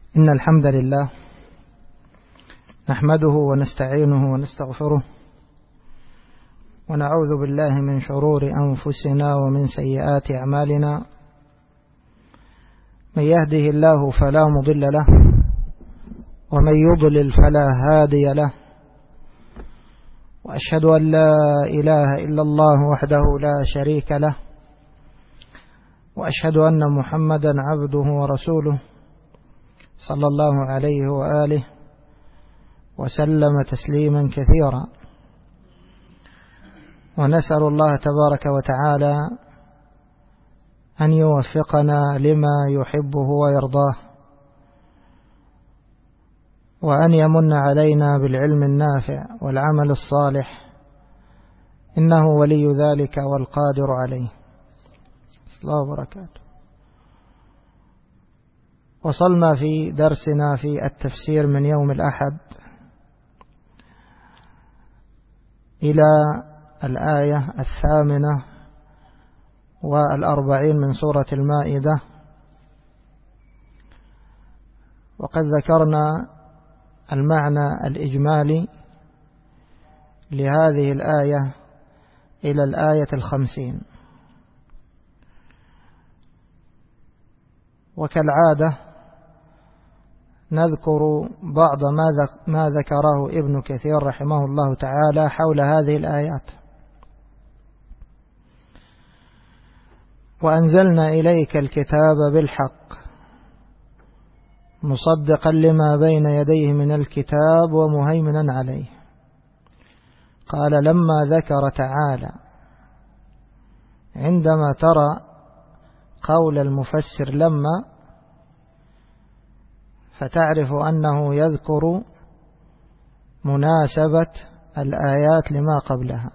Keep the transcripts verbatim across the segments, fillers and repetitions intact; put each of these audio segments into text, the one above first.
إن الحمد لله نحمده ونستعينه ونستغفره ونعوذ بالله من شرور أنفسنا ومن سيئات أعمالنا. من يهده الله فلا مضل له ومن يضلل فلا هادي له، وأشهد أن لا إله إلا الله وحده لا شريك له، وأشهد أن محمدا عبده ورسوله صلى الله عليه وآله وسلم تسليما كثيرا. ونسأل الله تبارك وتعالى أن يوفقنا لما يحبه ويرضاه، وأن يمن علينا بالعلم النافع والعمل الصالح، إنه ولي ذلك والقادر عليه. الله وبركاته. وصلنا في درسنا في التفسير من يوم الأحد إلى الآية الثامنة والأربعين من سورة المائدة، وقد ذكرنا المعنى الإجمالي لهذه الآية إلى الآية الخمسين. وكالعادة نذكر بعض ما ذكره ابن كثير رحمه الله تعالى حول هذه الآيات. وأنزلنا إليك الكتاب بالحق مصدقا لما بين يديه من الكتاب ومهيمنا عليه. قال لما ذكر تعالى، عندما ترى قول المفسر لما فتعرف أنه يذكر مناسبة الآيات لما قبلها.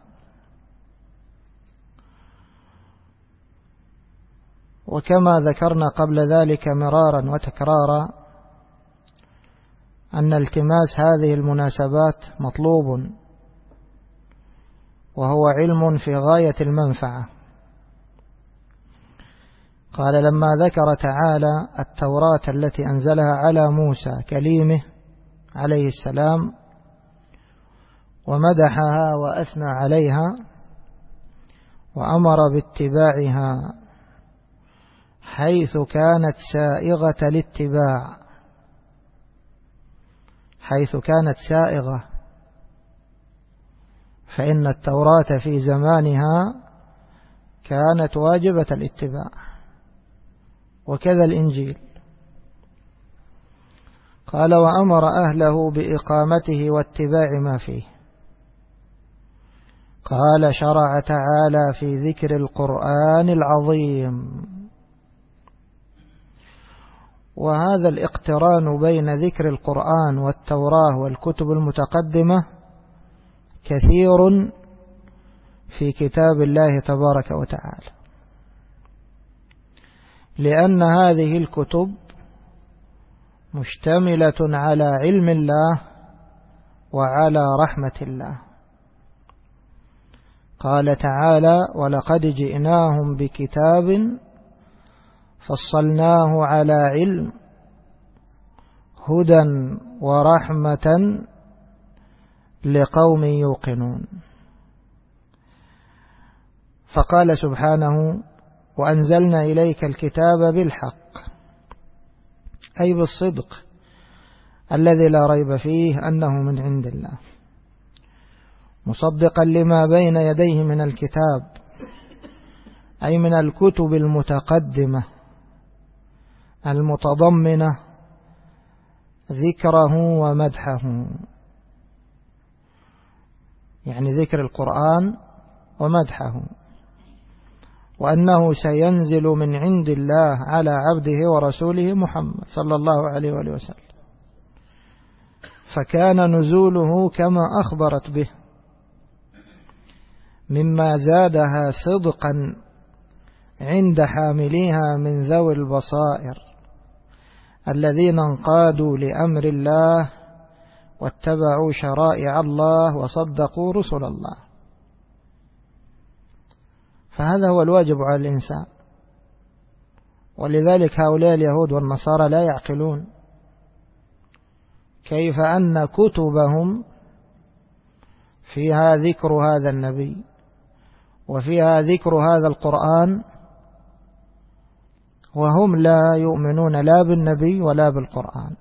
وكما ذكرنا قبل ذلك مرارا وتكرارا أن التماس هذه المناسبات مطلوب، وهو علم في غاية المنفعة. قال لما ذكر تعالى التوراة التي أنزلها على موسى كليمه عليه السلام ومدحها وأثنى عليها وأمر باتباعها حيث كانت سائغة الاتباع، حيث كانت سائغة، فإن التوراة في زمانها كانت واجبة الاتباع، وكذا الإنجيل. قال وأمر أهله بإقامته واتباع ما فيه. قال شرع تعالى في ذكر القرآن العظيم. وهذا الاقتران بين ذكر القرآن والتوراة والكتب المتقدمة كثير في كتاب الله تبارك وتعالى، لأن هذه الكتب مشتملة على علم الله وعلى رحمة الله. قال تعالى ولقد جئناهم بكتاب فصلناه على علم هدى ورحمة لقوم يوقنون. فقال سبحانه وأنزلنا إليك الكتاب بالحق، أي بالصدق الذي لا ريب فيه أنه من عند الله، مصدقا لما بين يديه من الكتاب، أي من الكتب المتقدمة المتضمنة ذكره ومدحه، يعني ذكر القرآن ومدحه، وأنه سينزل من عند الله على عبده ورسوله محمد صلى الله عليه وآله وسلم. فكان نزوله كما أخبرت به مما زادها صدقا عند حامليها من ذوي البصائر الذين انقادوا لأمر الله واتبعوا شرائع الله وصدقوا رسل الله. فهذا هو الواجب على الإنسان، ولذلك هؤلاء اليهود والنصارى لا يعقلون كيف أن كتبهم فيها ذكر هذا النبي وفيها ذكر هذا القرآن، وهم لا يؤمنون لا بالنبي ولا بالقرآن.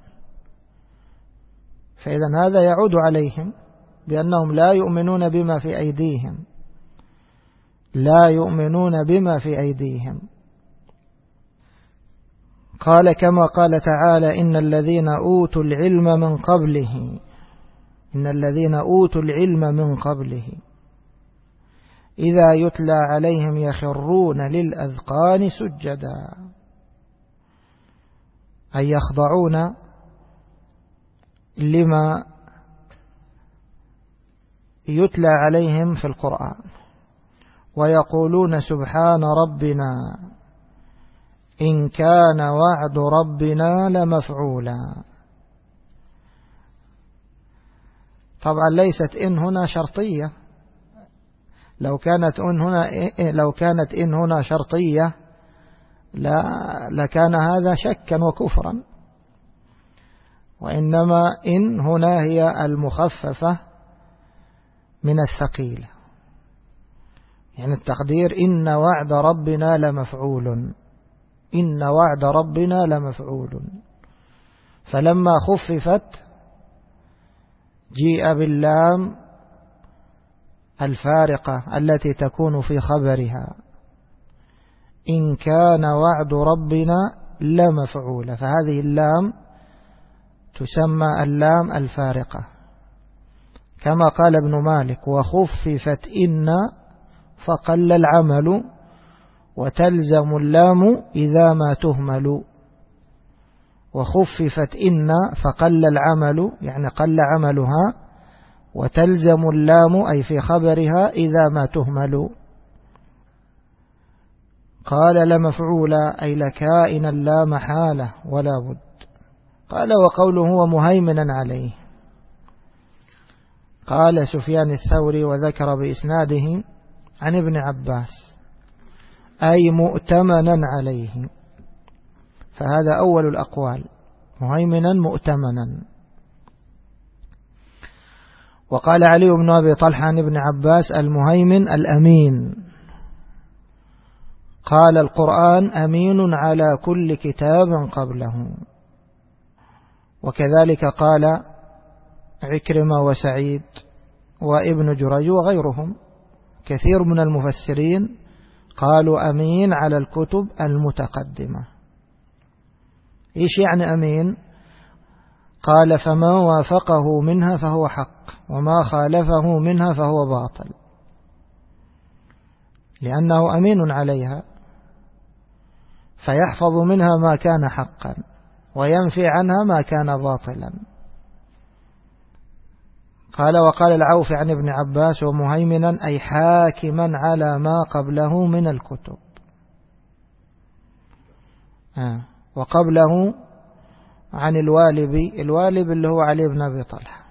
فإذا هذا يعود عليهم بأنهم لا يؤمنون بما في أيديهم، لا يؤمنون بما في أيديهم. قال كما قال تعالى: إن الذين أوتوا العلم من قبله إن الذين أوتوا العلم من قبله إذا يتلى عليهم يخرون للأذقان سجدا، أي يخضعون لما يتلى عليهم في القرآن، ويقولون سبحان ربنا إن كان وعد ربنا لمفعولا. طبعا ليست إن هنا شرطية، لو كانت إن هنا لو كانت إن هنا شرطية لا لكان هذا شكا وكفرا، وإنما إن هنا هي المخففة من الثقيلة، يعني التقدير إن وعد ربنا لمفعول، إن وعد ربنا لمفعول. فلما خففت جيء باللام الفارقة التي تكون في خبرها، إن كان وعد ربنا لمفعول، فهذه اللام تسمى اللام الفارقة. كما قال ابن مالك: وخففت إن فقل العمل وتلزم اللام إذا ما تهمل. وخففت إن فقل العمل، يعني قل عملها، وتلزم اللام أي في خبرها إذا ما تهمل. قال لمفعولا أي لكائنا لا محالة ولا بد. قال وقوله هو مهيمنا عليه، قال سفيان الثوري وذكر بإسناده عن ابن عباس أي مؤتمنا عليه، فهذا أول الأقوال، مهيمنا مؤتمنا. وقال علي بن أبي طلحة عن ابن عباس المهيمن الأمين. قال القرآن أمين على كل كتاب قبله. وكذلك قال عكرمة وسعيد وابن جريج وغيرهم، كثير من المفسرين قالوا أمين على الكتب المتقدمة. إيش يعني أمين؟ قال فما وافقه منها فهو حق، وما خالفه منها فهو باطل، لأنه أمين عليها فيحفظ منها ما كان حقا وينفي عنها ما كان باطلا. قال وقال العوف عن ابن عباس ومهيمنا أي حاكما على ما قبله من الكتب. آه. وقبله عن الوالبي، الوالب اللي هو علي بن أبي طلحة،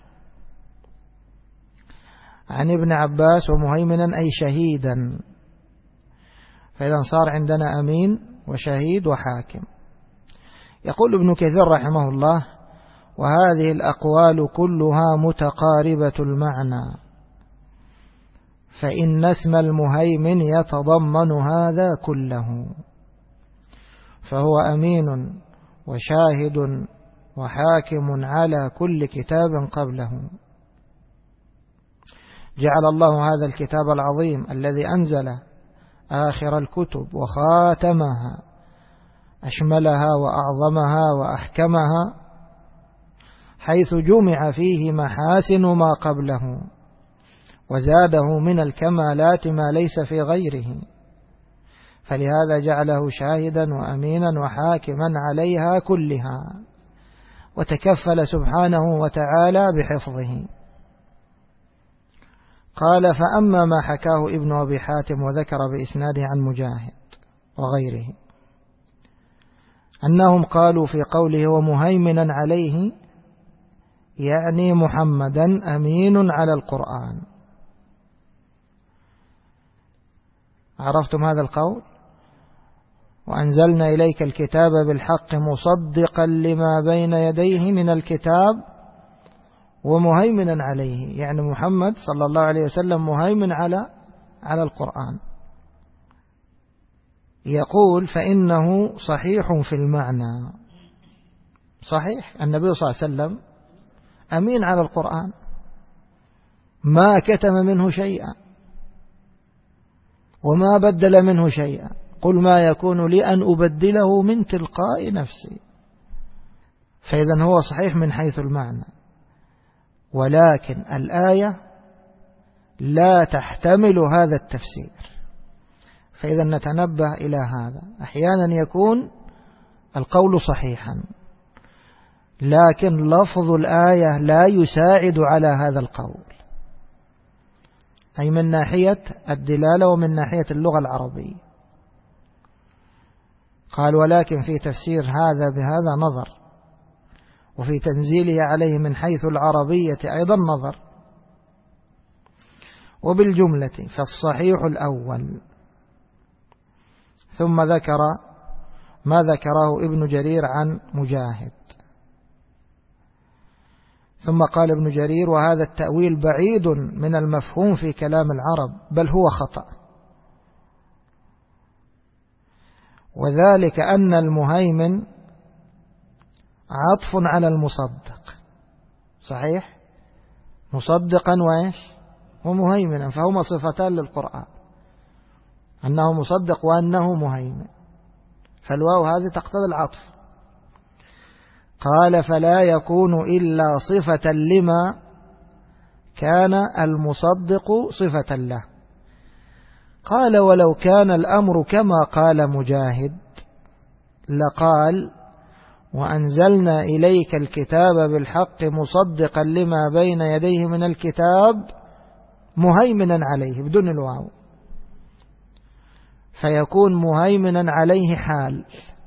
عن ابن عباس ومهيمنا أي شهيدا، فإذا صار عندنا أمين وشهيد وحاكم. يقول ابن كثير رحمه الله: وهذه الأقوال كلها متقاربة المعنى، فإن اسم المهيمن يتضمن هذا كله، فهو أمين وشاهد وحاكم على كل كتاب قبله. جعل الله هذا الكتاب العظيم الذي أنزل آخر الكتب وخاتمها أشملها وأعظمها وأحكمها، حيث جمع فيه محاسن ما قبله وزاده من الكمالات ما ليس في غيره، فلهذا جعله شاهدا وأمينا وحاكما عليها كلها، وتكفل سبحانه وتعالى بحفظه. قال فأما ما حكاه ابن أبي حاتم وذكر بإسناده عن مجاهد وغيره أنهم قالوا في قوله ومهيمنا عليه يعني محمدا أمين على القرآن. عرفتم هذا القول؟ وأنزلنا إليك الكتاب بالحق مصدقا لما بين يديه من الكتاب ومهيمنا عليه، يعني محمد صلى الله عليه وسلم مهيمن على على القرآن. يقول فإنه صحيح في المعنى، صحيح النبي صلى الله عليه وسلم أمين على القرآن، ما كتم منه شيئا وما بدل منه شيئا، قل ما يكون لي أن أبدله من تلقاء نفسي. فإذا هو صحيح من حيث المعنى، ولكن الآية لا تحتمل هذا التفسير. فإذا نتنبه إلى هذا، أحيانا يكون القول صحيحا لكن لفظ الآية لا يساعد على هذا القول، أي من ناحية الدلالة ومن ناحية اللغة العربية. قال ولكن في تفسير هذا بهذا نظر، وفي تنزيله عليه من حيث العربية أيضا نظر. وبالجملة فالصحيح الأول. ثم ذكر ما ذكره ابن جرير عن مجاهد. ثم قال ابن جرير وهذا التأويل بعيد من المفهوم في كلام العرب، بل هو خطأ، وذلك أن المهيمن عطف على المصدق، صحيح، مصدقا وإيش ومهيمنا، فهما صفتان للقرآن، أنه مصدق وأنه مهيمن، فالواو هذه تقتضي العطف. قال فلا يكون إلا صفة لما كان المصدق صفة له. قال ولو كان الأمر كما قال مجاهد لقال وأنزلنا إليك الكتاب بالحق مصدقا لما بين يديه من الكتاب مهيمنا عليه بدون الواو، فيكون مهيمنا عليه حال،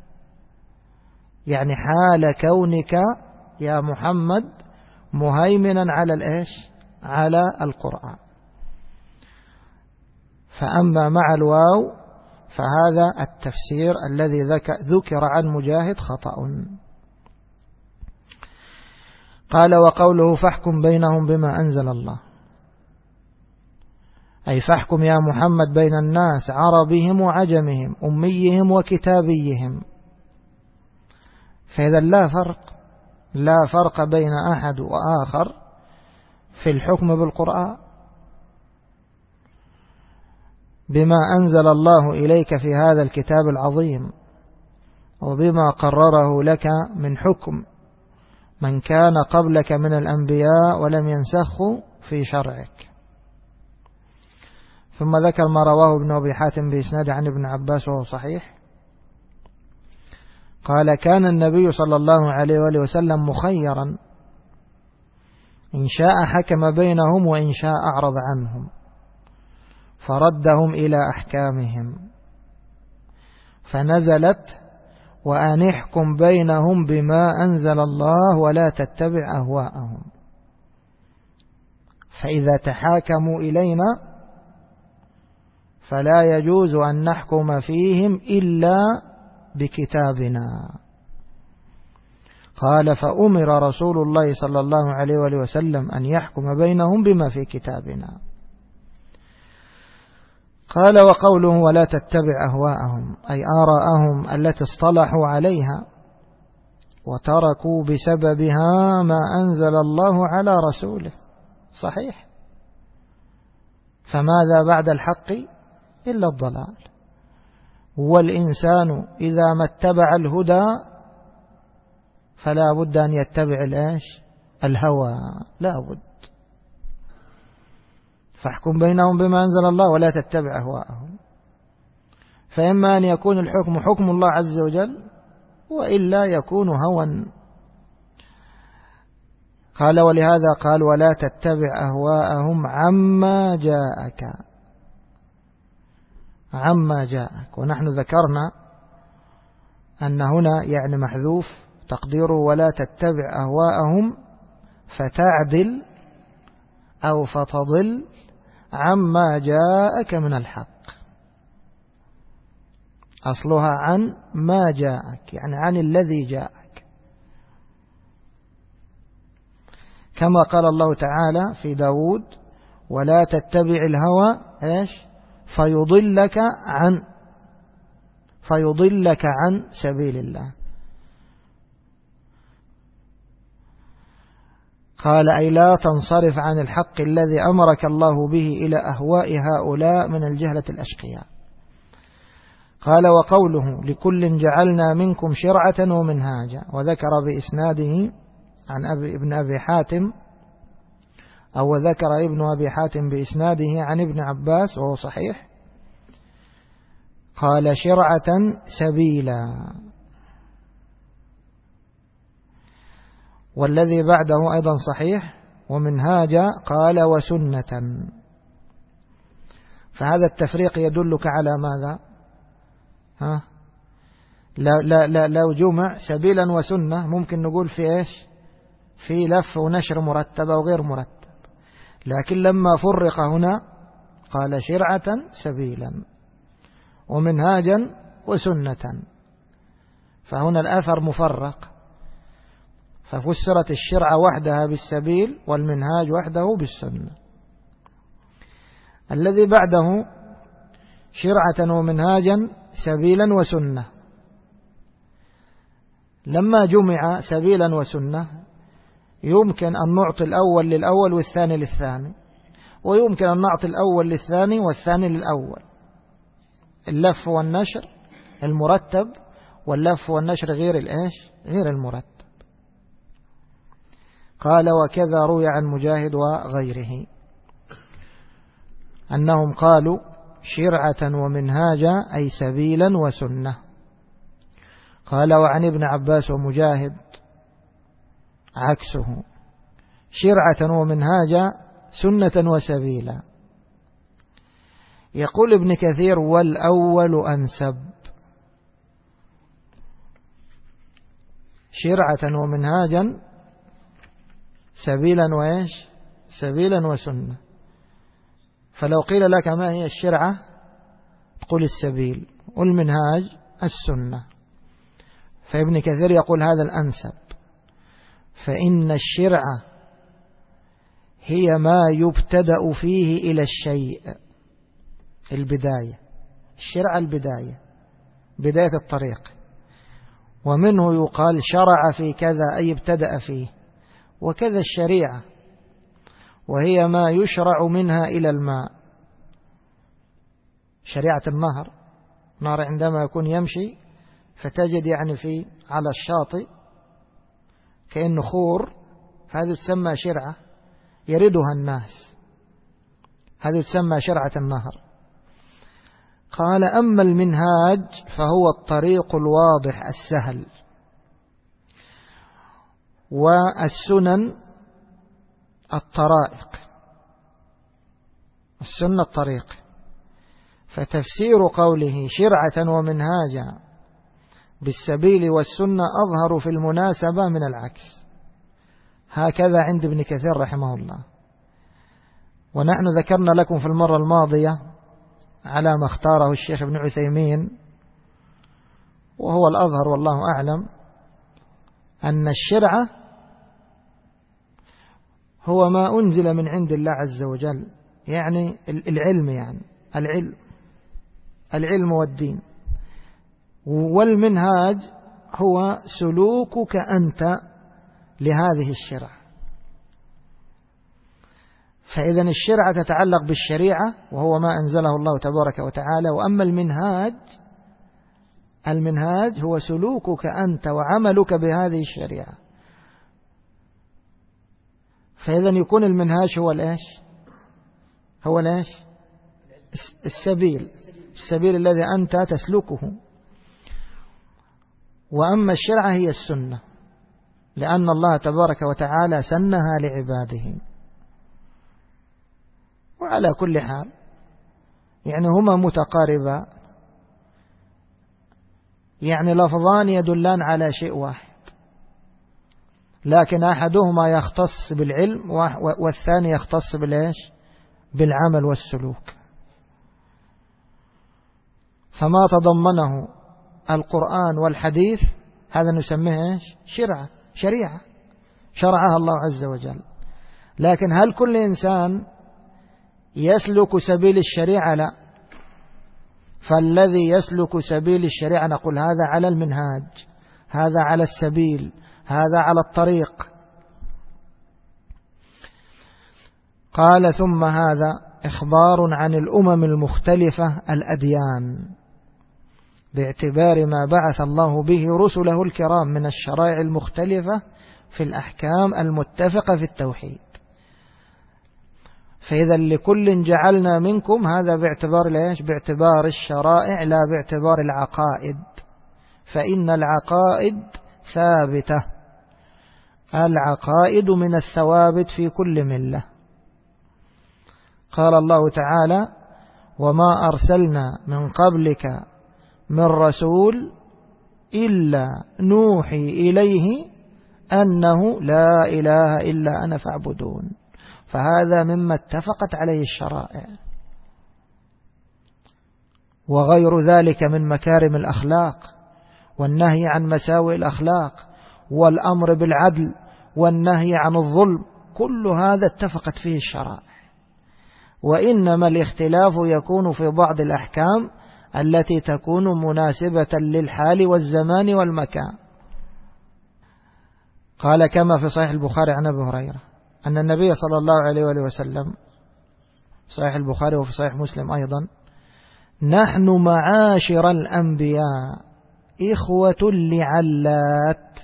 يعني حال كونك يا محمد مهيمنا على الإيش على القرآن. فأما مع الواو فهذا التفسير الذي ذكر عن مجاهد خطأ. قال وقوله فاحكم بينهم بما أنزل الله، أي فاحكم يا محمد بين الناس عربهم وعجمهم أميهم وكتابيهم. فإذا لا فرق لا فرق بين أحد وآخر في الحكم بالقرآن، بما أنزل الله إليك في هذا الكتاب العظيم، وبما قرره لك من حكم من كان قبلك من الأنبياء ولم ينسخوا في شرعك. ثم ذكر ما رواه ابن أبي حاتم بإسناد عن ابن عباس وهو صحيح. قال كان النبي صلى الله عليه وآله وسلم مخيرا، إن شاء حكم بينهم وإن شاء أعرض عنهم فردهم إلى أحكامهم، فنزلت وأن احكم بينهم بما أنزل الله ولا تتبع أهواءهم. فإذا تحاكموا إلينا فلا يجوز أن نحكم فيهم إلا بكتابنا. قال فأمر رسول الله صلى الله عليه وآله وسلم أن يحكم بينهم بما في كتابنا. قال وقوله ولا تتبع أهواءهم، أي آراءهم التي اصطلحوا عليها وتركوا بسببها ما أنزل الله على رسوله، صحيح، فماذا بعد الحق إلا الضلال، والإنسان إذا ما اتبع الهدى فلا بد أن يتبع الإيش الهوى، لا بد. فاحكم بينهم بما أنزل الله ولا تتبع أهواءهم، فإما أن يكون الحكم حكم الله عز وجل وإلا يكون هوى. قال ولهذا قال ولا تتبع أهواءهم عما جاءك، عما جاءك. ونحن ذكرنا أن هنا يعني محذوف تقديره ولا تتبع أهواءهم فتعدل أو فتضل عما جاءك من الحق. أصلها عن ما جاءك، يعني عن الذي جاءك. كما قال الله تعالى في داود: ولا تتبع الهوى إيش فيضلك عن فيضلك عن سبيل الله. قال: أي لا تنصرف عن الحق الذي أمرك الله به إلى أهواء هؤلاء من الجهلة الأشقياء. قال: وقوله: لكل جعلنا منكم شرعة ومنهاجا، وذكر بإسناده عن أبي ابن أبي حاتم، أو ذكر ابن أبي حاتم بإسناده عن ابن عباس وهو صحيح، قال: شرعة سبيلا. والذي بعده أيضا صحيح: ومنهاجا، قال: وسنة. فهذا التفريق يدلك على ماذا؟ ها؟ لا لا لا لو جمع سبيلا وسنة ممكن نقول في إيش؟ في لف ونشر مرتب أو غير مرتب، لكن لما فرق هنا قال: شرعة سبيلا ومنهاجا وسنة، فهنا الأثر مفرق، ففسرت الشرعة وحدها بالسبيل والمنهاج وحده بالسنة. الذي بعده: شرعة ومنهاجا سبيلا وسنة. لما جمع سبيلا وسنة يمكن أن نعطي الأول للأول والثاني للثاني، ويمكن أن نعطي الأول للثاني والثاني للأول، اللف والنشر المرتب واللف والنشر غير الإيش؟ غير المرتب. قال: وكذا روي عن مجاهد وغيره أنهم قالوا: شرعة ومنهاجا، أي سبيلا وسنة. قال: وعن ابن عباس ومجاهد عكسه: شرعة ومنهاجا، سنة وسبيلا. يقول ابن كثير: والأول أنسب. شرعة ومنهاجا، سبيلا وإيش؟ سبيلا وسنة. فلو قيل لك ما هي الشرعة تقول السبيل، والمنهاج السنة. فابن كثير يقول هذا الأنسب، فإن الشرعة هي ما يبتدأ فيه إلى الشيء، البداية. الشرعة البداية، بداية الطريق، ومنه يقال شرع في كذا أي ابتدأ فيه. وكذا الشريعة، وهي ما يشرع منها إلى الماء. شريعة النهر، نهر عندما يكون يمشي فتجد يعني في على الشاطئ كأنه خور، فهذه تسمى شرعة يردها الناس، هذه تسمى شرعة النهر. قال: أما المنهاج فهو الطريق الواضح السهل، والسنن الطرائق. السنة الطريق. فتفسير قوله شرعة ومنهاجا بالسبيل والسنة أظهر في المناسبة من العكس. هكذا عند ابن كثير رحمه الله. ونحن ذكرنا لكم في المرة الماضية على ما اختاره الشيخ ابن عثيمين، وهو الأظهر والله أعلم، أن الشرعة هو ما أنزل من عند الله عز وجل، يعني العلم، يعني العلم العلم والدين. والمنهاج هو سلوكك أنت لهذه الشرعة. فإذا الشرعة تتعلق بالشريعة وهو ما أنزله الله تبارك وتعالى. وأما المنهاج، المنهاج هو سلوكك أنت وعملك بهذه الشريعة. فإذا يكون المنهاج هو الإيش؟ هو الإيش؟ السبيل، السبيل الذي أنت تسلكه. وأما الشرعة هي السنة، لأن الله تبارك وتعالى سنها لعباده. وعلى كل حال يعني هما متقاربان، يعني لفظان يدلان على شيء واحد، لكن أحدهما يختص بالعلم والثاني يختص بالإيش؟ بالعمل والسلوك. فما تضمنه القرآن والحديث هذا نسميه إيش؟ شرعة، شريعة شرعها الله عز وجل. لكن هل كل إنسان يسلك سبيل الشريعة؟ لا. فالذي يسلك سبيل الشريعة نقول هذا على المنهاج، هذا على السبيل، هذا على الطريق. قال ثم هذا إخبار عن الأمم المختلفة الأديان باعتبار ما بعث الله به رسله الكرام من الشرائع المختلفة في الأحكام المتفقة في التوحيد. فإذا لكل جعلنا منكم، هذا باعتبار ليش؟ باعتبار الشرائع لا باعتبار العقائد، فإن العقائد ثابتة، العقائد من الثوابت في كل ملة. قال الله تعالى وما أرسلنا من قبلك من رسول إلا نوحي إليه أنه لا إله إلا أنا فاعبدون. فهذا مما اتفقت عليه الشرائع، وغير ذلك من مكارم الأخلاق والنهي عن مساوئ الأخلاق والأمر بالعدل والنهي عن الظلم، كل هذا اتفقت فيه الشرائع. وإنما الاختلاف يكون في بعض الأحكام التي تكون مناسبة للحال والزمان والمكان. قال كما في صحيح البخاري عن أبي هريرة أن النبي صلى الله عليه وآله وسلم، صحيح البخاري وفي صحيح مسلم أيضا: نحن معاشر الأنبياء إخوة لعلات.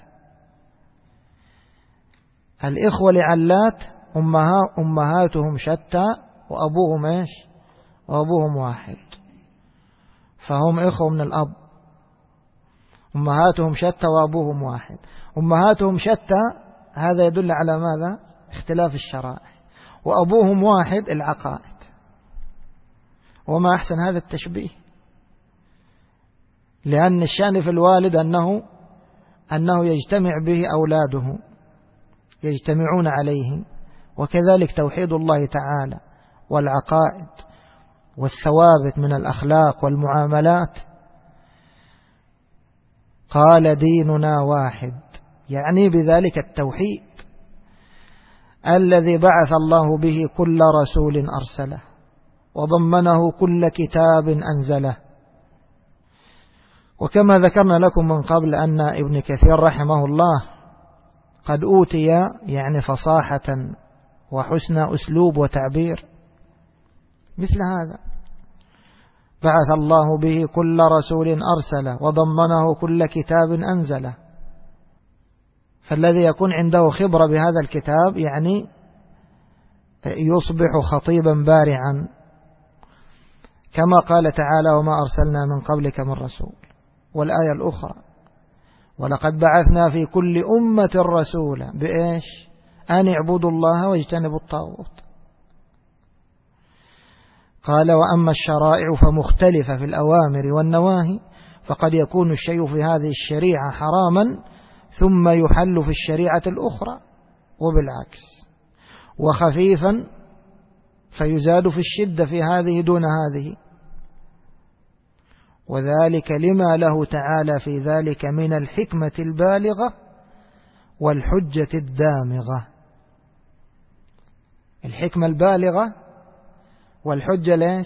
الإخوة لعلات أمهاتهم شتى وأبوهم إيش؟ وأبوهم واحد، فهم إخوة من الأب. أمهاتهم شتى وأبوهم واحد. أمهاتهم شتى هذا يدل على ماذا؟ اختلاف الشرائع. وأبوهم واحد، العقائد. وما أحسن هذا التشبيه، لأن الشأن في الوالد أنه أنه يجتمع به أولاده، يجتمعون عليه. وكذلك توحيد الله تعالى والعقائد والثوابت من الأخلاق والمعاملات. قال ديننا واحد، يعني بذلك التوحيد الذي بعث الله به كل رسول أرسله وضمنه كل كتاب أنزله. وكما ذكرنا لكم من قبل أن ابن كثير رحمه الله قد أوتي يعني فصاحة وحسن أسلوب وتعبير مثل هذا: بعث الله به كل رسول أرسله وضمنه كل كتاب أنزله. فالذي يكون عنده خبرة بهذا الكتاب يعني يصبح خطيبا بارعا، كما قال تعالى وما أرسلنا من قبلك من رسول. والآية الأخرى: ولقد بعثنا في كل أمة رسولا بإيش؟ أن اعبدوا الله واجتنبوا الطاغوت. قال وأما الشرائع فمختلفة في الأوامر والنواهي، فقد يكون الشيء في هذه الشريعة حراما ثم يحل في الشريعة الأخرى، وبالعكس، وخفيفا فيزاد في الشدة في هذه دون هذه، وذلك لما له تعالى في ذلك من الحكمة البالغة والحجة الدامغة. الحكمة البالغة والحجة ليش؟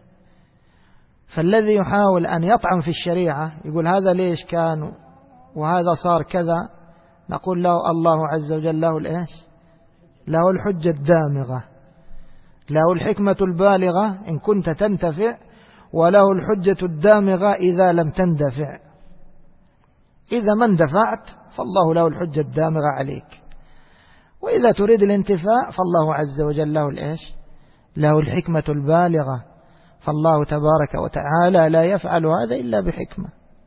فالذي يحاول أن يطعن في الشريعة يقول هذا ليش كان وهذا صار كذا، نقول له الله عز وجل له الإيش؟ له الحجة الدامغة، له الحكمة البالغة إن كنت تنتفع، وله الحجة الدامغة إذا لم تندفع. إذا ما اندفعت فالله له الحجة الدامغة عليك، وإذا تريد الانتفاع فالله عز وجل له الإيش؟ له الحكمة البالغة. فالله تبارك وتعالى لا يفعل هذا إلا بحكمة.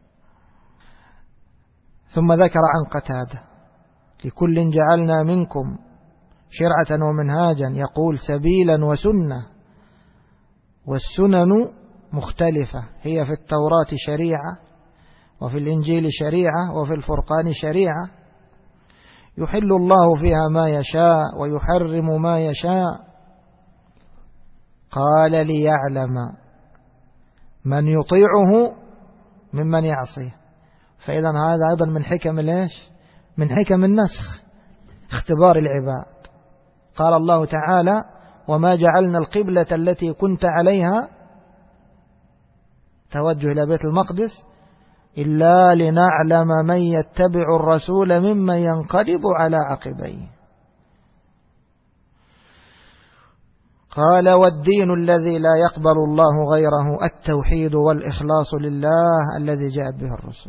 ثم ذكر عن قتادة: لكل جعلنا منكم شرعة ومنهاجا، يقول سبيلا وسنة، والسنن مختلفة، هي في التوراة شريعة وفي الإنجيل شريعة وفي الفرقان شريعة، يحل الله فيها ما يشاء ويحرم ما يشاء. قال ليعلم من يطيعه ممن يعصيه. فإذا هذا أيضا من حكم ليش؟ من حكم النسخ، اختبار العباد. قال الله تعالى: وما جعلنا القبلة التي كنت عليها، توجه إلى بيت المقدس، إلا لنعلم من يتبع الرسول ممن ينقلب على عقبيه. قال: والدين الذي لا يقبل الله غيره التوحيد والإخلاص لله الذي جاءت به الرسل.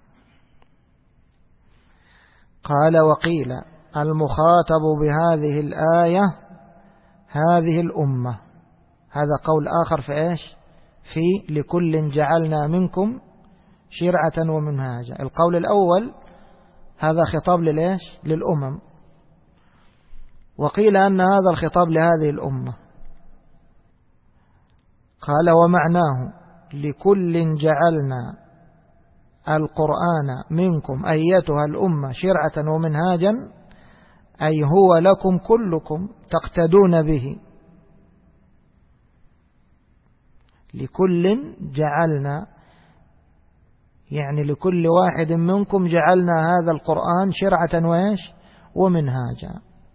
قال: وقيل المخاطب بهذه الآية هذه الأمة. هذا قول آخر في إيش؟ في لكل جعلنا منكم شرعة ومنهاجا. القول الأول هذا خطاب للإيش؟ للأمم. وقيل أن هذا الخطاب لهذه الأمة. قال: ومعناه لكل جعلنا القرآن منكم أيتها الأمة شرعة ومنهاجا، أي هو لكم كلكم تقتدون به. لكل جعلنا يعني لكل واحد منكم جعلنا هذا القرآن شرعة وإيش؟ ومنهاجا.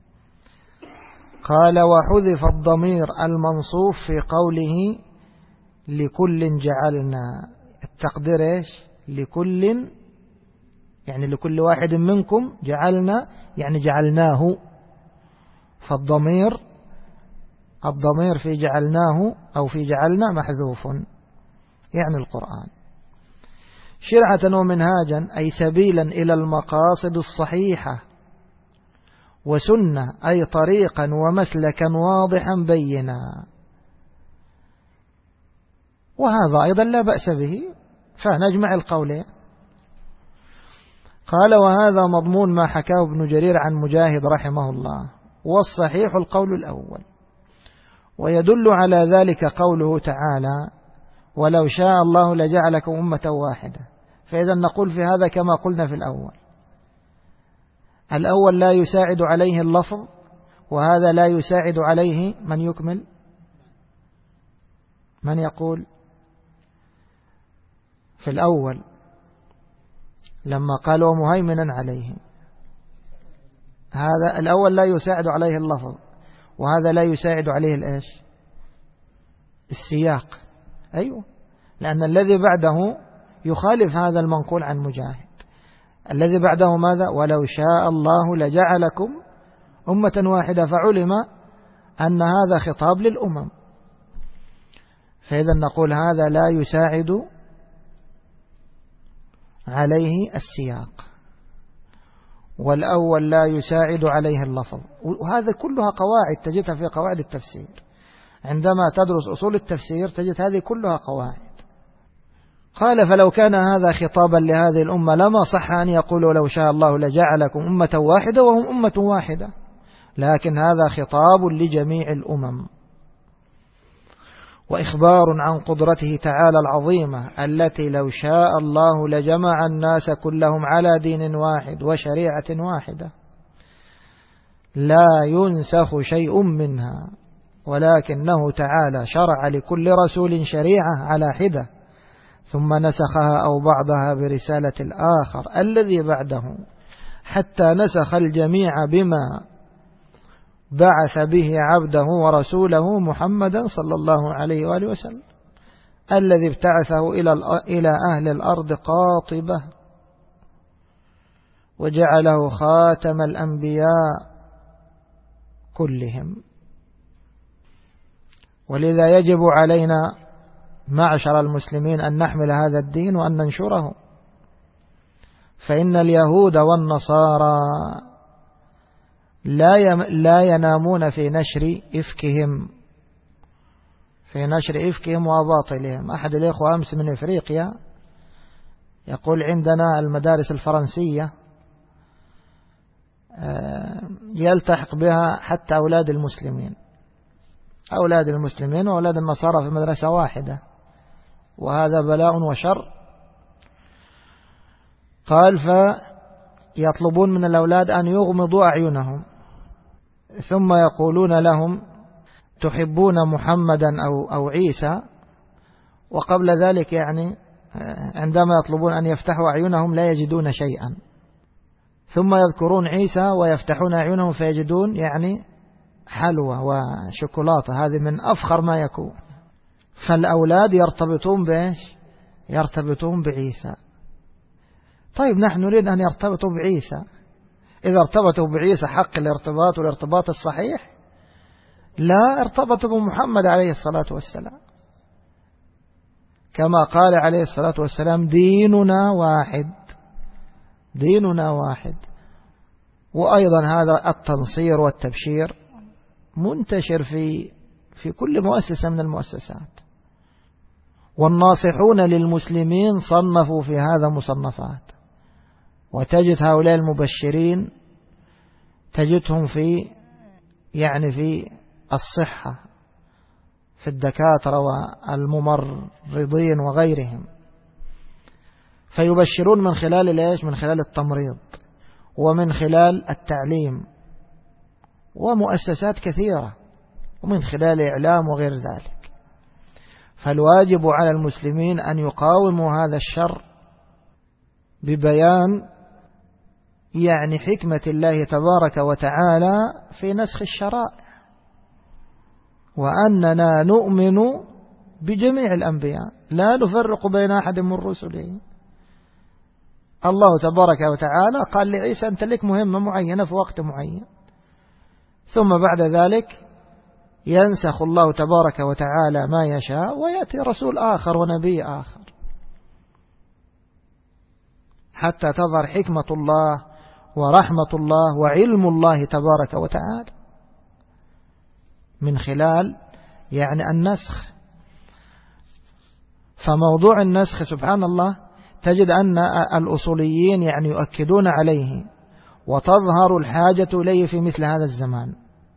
قال: وحذف الضمير المنصوف في قوله لكل جعلنا، التقدير إيش؟ لكل يعني لكل واحد منكم، جعلنا يعني جعلناه، فالضمير الضمير في جعلناه أو في جعلنا محذوف، يعني القرآن. شرعة ومنهاجا أي سبيلا إلى المقاصد الصحيحة، وسنة أي طريقا ومسلكا واضحا بينا. وهذا أيضا لا بأس به، فنجمع القولين. قال: وهذا مضمون ما حكاه ابن جرير عن مجاهد رحمه الله، والصحيح القول الأول. ويدل على ذلك قوله تعالى: ولو شاء الله لجعلكم أمة واحدة. فإذا نقول في هذا كما قلنا في الأول، الأول لا يساعد عليه اللفظ، وهذا لا يساعد عليه. من يكمل؟ من يقول؟ في الأول لما قال ومهيمنا عليهم، هذا الأول لا يساعد عليه اللفظ، وهذا لا يساعد عليه الإيش؟ السياق. أيوة، لأن الذي بعده يخالف هذا المنقول عن مجاهد. الذي بعده ماذا؟ ولو شاء الله لجعلكم أمة واحدة، فعلم أن هذا خطاب للأمم. فإذا نقول هذا لا يساعد عليه السياق، والأول لا يساعد عليه اللفظ. وهذا كلها قواعد تجدها في قواعد التفسير. عندما تدرس أصول التفسير تجد هذه كلها قواعد. قال: فلو كان هذا خطابا لهذه الأمة لما صح أن يقولوا لو شاء الله لجعلكم أمة واحدة وهم أمة واحدة، لكن هذا خطاب لجميع الأمم، وإخبار عن قدرته تعالى العظيمة التي لو شاء الله لجمع الناس كلهم على دين واحد وشريعة واحدة لا ينسخ شيء منها، ولكنه تعالى شرع لكل رسول شريعة على حدة، ثم نسخها أو بعضها برسالة الآخر الذي بعده، حتى نسخ الجميع بما بعث به عبده ورسوله محمدا صلى الله عليه وآله وسلم، الذي ابتعثه إلى أهل الأرض قاطبة وجعله خاتم الأنبياء كلهم. ولذا يجب علينا معشر المسلمين أن نحمل هذا الدين وأن ننشره، فإن اليهود والنصارى لا لا ينامون في نشر إفكهم في نشر إفكهم وباطلهم. أحد الإخوة أمس من إفريقيا يقول: عندنا المدارس الفرنسية يلتحق بها حتى أولاد المسلمين، أولاد المسلمين وأولاد النصارى في مدرسة واحدة، وهذا بلاء وشر. قال: فيطلبون من الأولاد أن يغمضوا أعينهم، ثم يقولون لهم: تحبون محمدا أو, أو عيسى، وقبل ذلك يعني عندما يطلبون أن يفتحوا أعينهم لا يجدون شيئا، ثم يذكرون عيسى ويفتحون أعينهم فيجدون يعني حلوى وشوكولاتة، هذه من أفخر ما يكون. فالأولاد يرتبطون بإيش؟ يرتبطون بعيسى. طيب نحن نريد أن يرتبطوا بعيسى، إذا ارتبطوا بعيسى حق الارتباط والارتباط الصحيح، لا، ارتبطوا بمحمد عليه الصلاة والسلام، كما قال عليه الصلاة والسلام: ديننا واحد، ديننا واحد. وأيضا هذا التنصير والتبشير منتشر في في كل مؤسسة من المؤسسات، والناصحون للمسلمين صنفوا في هذا مصنفات، وتجد هؤلاء المبشرين تجدهم في يعني في الصحة، في الدكاترة والممرضين وغيرهم، فيبشرون من خلال ليش؟ من خلال التمريض ومن خلال التعليم ومؤسسات كثيرة، ومن خلال إعلام وغير ذلك. فالواجب على المسلمين أن يقاوموا هذا الشر ببيان يعني حكمة الله تبارك وتعالى في نسخ الشرائع، وأننا نؤمن بجميع الأنبياء لا نفرق بين أحد من رسله. الله تبارك وتعالى قال لعيسى: أنت لك مهمة معينة في وقت معين، ثم بعد ذلك ينسخ الله تبارك وتعالى ما يشاء ويأتي رسول آخر ونبي آخر، حتى تظهر حكمة الله ورحمة الله وعلم الله تبارك وتعالى من خلال يعني النسخ. فموضوع النسخ سبحان الله تجد أن الأصوليين يعني يؤكدون عليه، وتظهر الحاجة إليه في مثل هذا الزمان،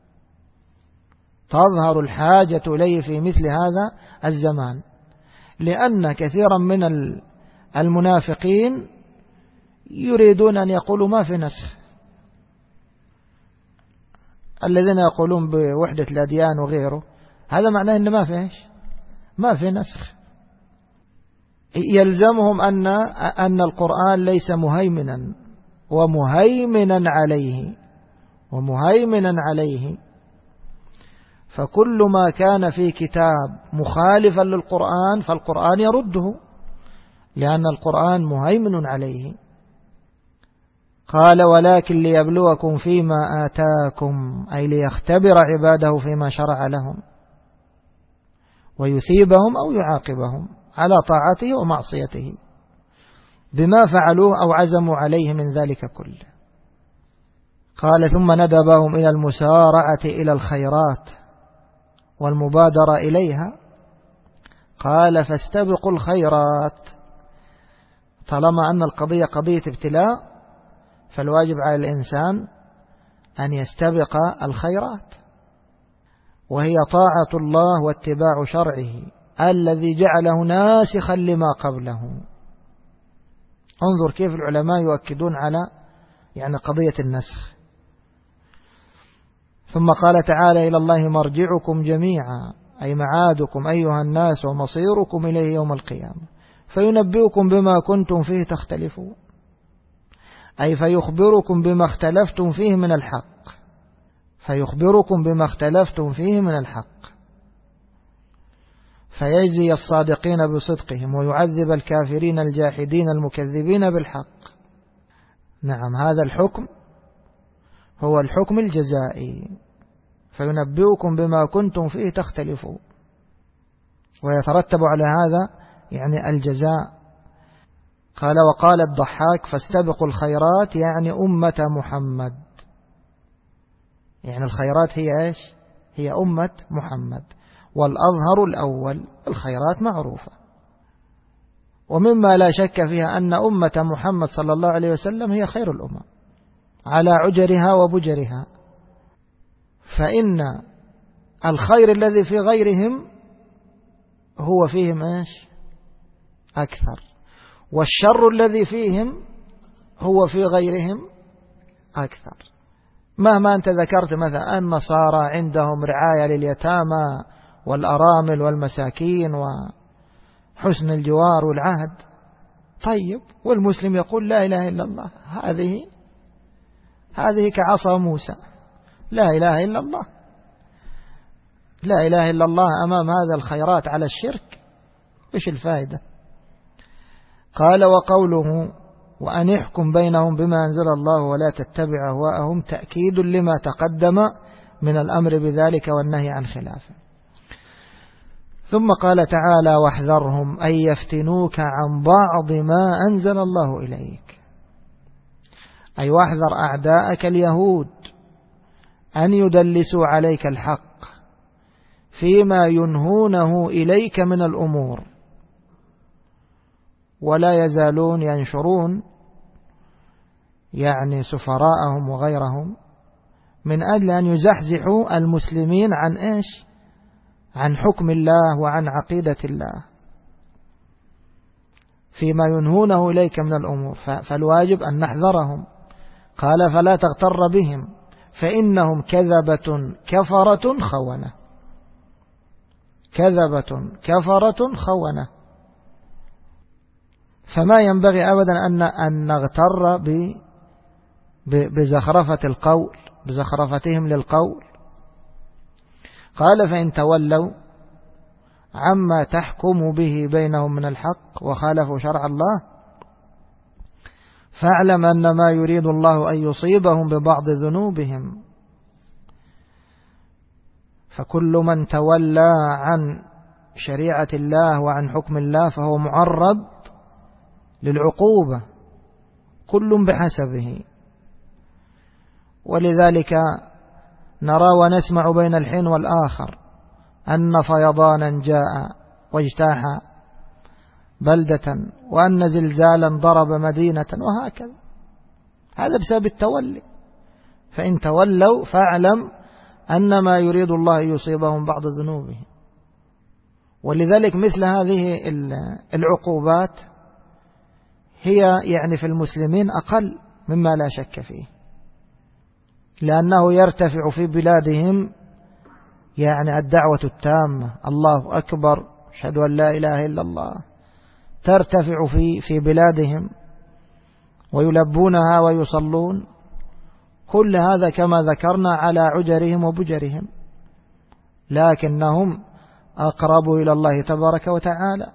تظهر الحاجة إليه في مثل هذا الزمان، لأن كثيرا من المنافقين يريدون أن يقولوا ما في نسخ. الذين يقولون بوحدة الأديان وغيره، هذا معناه أن ما فيش ما في نسخ. يلزمهم أن أن القرآن ليس مهيمنا ومهيمنا عليه ومهيمنا عليه فكل ما كان في كتاب مخالفا للقرآن فالقرآن يرده، لأن القرآن مهيمن عليه. قال: ولكن ليبلوكم فيما آتاكم، أي ليختبر عباده فيما شرع لهم، ويثيبهم أو يعاقبهم على طاعته ومعصيته بما فعلوه أو عزموا عليه من ذلك كله. قال: ثم ندبهم إلى المسارعة إلى الخيرات والمبادرة إليها. قال: فاستبقوا الخيرات. طالما أن القضية قضية ابتلاء، فالواجب على الإنسان أن يستبق الخيرات، وهي طاعة الله واتباع شرعه الذي جعله ناسخا لما قبله. انظر كيف العلماء يؤكدون على يعني قضية النسخ. ثم قال تعالى: إلى الله مرجعكم جميعا، أي معادكم أيها الناس ومصيركم إليه يوم القيامة، فينبئكم بما كنتم فيه تختلفون، أي فيخبركم بما اختلفتم فيه من الحق، فيخبركم بما اختلفتم فيه من الحق، فيجزي الصادقين بصدقهم ويعذب الكافرين الجاحدين المكذبين بالحق. نعم، هذا الحكم هو الحكم الجزائي، فينبئكم بما كنتم فيه تختلفون، ويترتب على هذا يعني الجزاء. قال: وقال الضحاك: فاستبقوا الخيرات، يعني أمة محمد، يعني الخيرات هي إيش؟ هي أمة محمد. والأظهر الأول، الخيرات معروفة، ومما لا شك فيها أن أمة محمد صلى الله عليه وسلم هي خير الأمم على عجرها وبجرها، فإن الخير الذي في غيرهم هو فيهم إيش؟ أكثر، والشر الذي فيهم هو في غيرهم أكثر. مهما أنت ذكرت مثلا النصارى عندهم رعاية لليتامى والأرامل والمساكين وحسن الجوار والعهد، طيب، والمسلم يقول لا إله إلا الله، هذه هذه كعصا موسى، لا إله إلا الله، لا إله إلا الله أمام هذا الخيرات على الشرك، إيش الفائدة؟ قال وقوله وأن يحكم بينهم بما أنزل الله ولا تتبع أهواءهم تأكيد لما تقدم من الأمر بذلك والنهي عن خلافه. ثم قال تعالى واحذرهم أن يفتنوك عن بعض ما أنزل الله إليك، أي واحذر أعداءك اليهود أن يدلسوا عليك الحق فيما ينهونه إليك من الأمور، ولا يزالون ينشرون يعني سفراءهم وغيرهم من أجل أن يزحزحوا المسلمين عن إيش؟ عن حكم الله وعن عقيدة الله فيما ينهونه إليك من الأمور، فالواجب أن نحذرهم. قال فلا تغتر بهم فإنهم كذبة كفرة خونة، كذبة كفرة خونة، فما ينبغي أبدا أن أن نغتر بزخرفة القول، بزخرفتهم للقول. قال فإن تولوا عما تحكم به بينهم من الحق وخالفوا شرع الله فاعلم أن ما يريد الله أن يصيبهم ببعض ذنوبهم. فكل من تولى عن شريعة الله وعن حكم الله فهو معرض للعقوبة، كل بحسبه. ولذلك نرى ونسمع بين الحين والآخر أن فيضانا جاء واجتاح بلدة، وأن زلزالا ضرب مدينة، وهكذا. هذا بسبب التولي. فإن تولوا فاعلم أن ما يريد الله يصيبهم بعض ذنوبهم. ولذلك مثل هذه العقوبات هي يعني في المسلمين أقل مما لا شك فيه، لأنه يرتفع في بلادهم يعني الدعوة التامة، الله أكبر، أشهد أن لا إله إلا الله، ترتفع في في بلادهم ويلبونها ويصلون. كل هذا كما ذكرنا على عجرهم وبجرهم، لكنهم أقرب إلى الله تبارك وتعالى.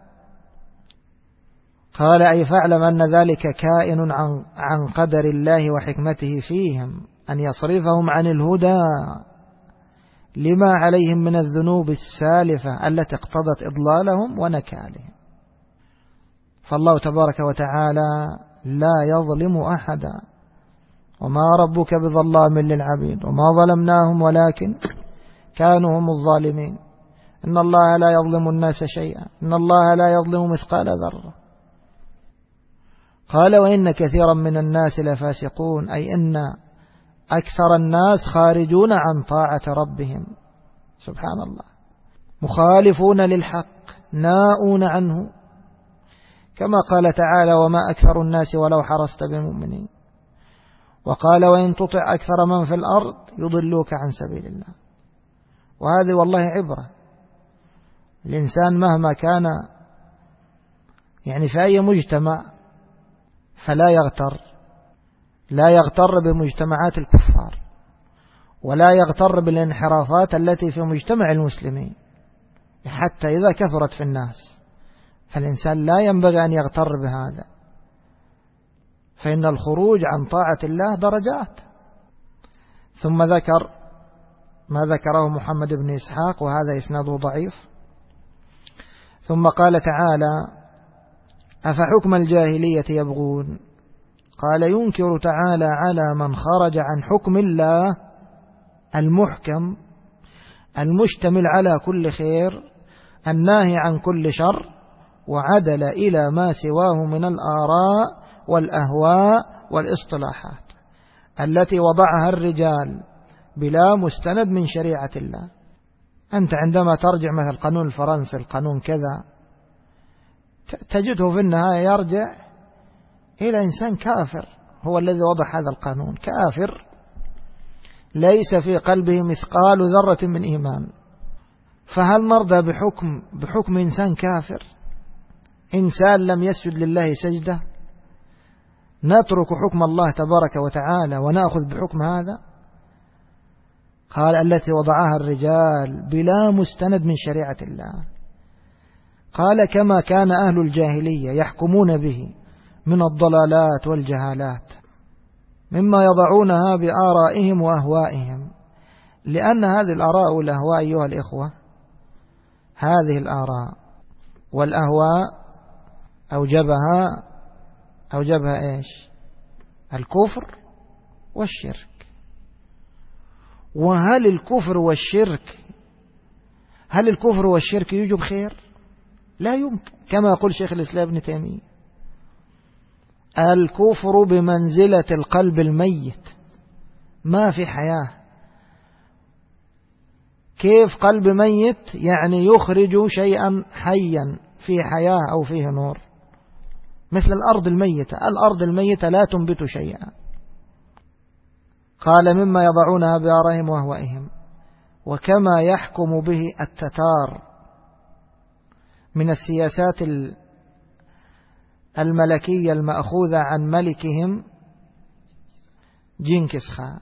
قال أي فاعلم أن ذلك كائن عن, عن قدر الله وحكمته فيهم أن يصرفهم عن الهدى لما عليهم من الذنوب السالفة التي اقتضت إضلالهم ونكالهم. فالله تبارك وتعالى لا يظلم أحدا، وما ربك بظلام للعبيد، وما ظلمناهم ولكن كانوا هم الظالمين. إن الله لا يظلم الناس شيئا، إن الله لا يظلم مثقال ذرة. قال وإن كثيرا من الناس لفاسقون، أي إن أكثر الناس خارجون عن طاعة ربهم سبحان الله، مخالفون للحق ناؤون عنه، كما قال تعالى وما أكثر الناس ولو حرصت بمؤمنين. وقال وإن تطع أكثر من في الأرض يضلوك عن سبيل الله. وهذه والله عبرة. الإنسان مهما كان يعني في أي مجتمع فلا يغتر، لا يغتر بمجتمعات الكفار، ولا يغتر بالانحرافات التي في مجتمع المسلمين حتى إذا كثرت في الناس، فالإنسان لا ينبغي أن يغتر بهذا، فإن الخروج عن طاعة الله درجات. ثم ذكر ما ذكره محمد بن إسحاق وهذا إسناده ضعيف. ثم قال تعالى أفحكم الجاهلية يبغون، قال ينكر تعالى على من خرج عن حكم الله المحكم المشتمل على كل خير الناهي عن كل شر، وعدل إلى ما سواه من الآراء والأهواء والاصطلاحات التي وضعها الرجال بلا مستند من شريعة الله. أنت عندما ترجع مثل القانون الفرنسي، القانون كذا، تجده في النهاية يرجع إلى إنسان كافر هو الذي وضع هذا القانون، كافر ليس في قلبه مثقال ذرة من إيمان. فهل نرضى بحكم بحكم إنسان كافر، إنسان لم يسجد لله سجدة، نترك حكم الله تبارك وتعالى ونأخذ بحكم هذا؟ قال التي وضعها الرجال بلا مستند من شريعة الله. قال كما كان أهل الجاهلية يحكمون به من الضلالات والجهالات مما يضعونها بآرائهم وأهوائهم، لأن هذه الآراء والأهواء أيها الإخوة، هذه الآراء والأهواء أوجبها أوجبها إيش؟ الكفر والشرك. وهل الكفر والشرك هل الكفر والشرك يوجب خير؟ لا يمكن، كما يقول شيخ الإسلام ابن تيمية: الكفر بمنزلة القلب الميت، ما في حياة. كيف قلب ميت؟ يعني يخرج شيئا حيا في حياة أو فيه نور، مثل الأرض الميتة. الأرض الميتة لا تنبت شيئا. قال مما يضعونها بآرائهم وأهوائهم، وكما يحكم به التتار من السياسات الملكية المأخوذة عن ملكهم جنكيز خان.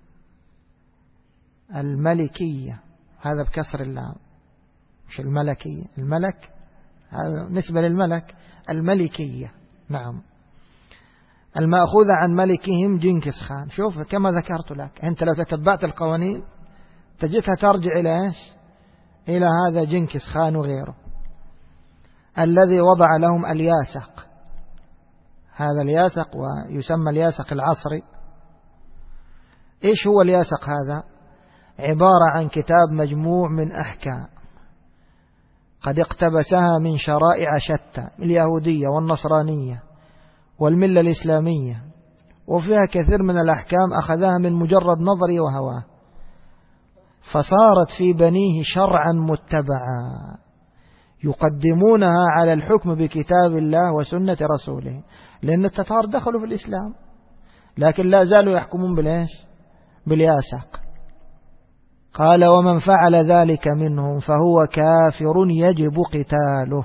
الملكية هذا بكسر اللام، مش الملكية، الملك هذا نسبة للملك، الملكية نعم، المأخوذة عن ملكهم جنكيز خان. شوف كما ذكرت لك، أنت لو تتبعت القوانين تجدها ترجع إلى إيش؟ إلى هذا جنكيز خان وغيره، الذي وضع لهم الياسق. هذا الياسق ويسمى الياسق العصري. إيش هو الياسق هذا؟ عبارة عن كتاب مجموع من أحكام قد اقتبسها من شرائع شتى، اليهودية والنصرانية والملة الإسلامية، وفيها كثير من الأحكام أخذها من مجرد نظري وهواه، فصارت في بنيه شرعا متبعا يقدمونها على الحكم بكتاب الله وسنة رسوله، لأن التتار دخلوا في الإسلام لكن لا زالوا يحكمون بالإيش؟ بالياسق. قال ومن فعل ذلك منهم فهو كافر يجب قتاله،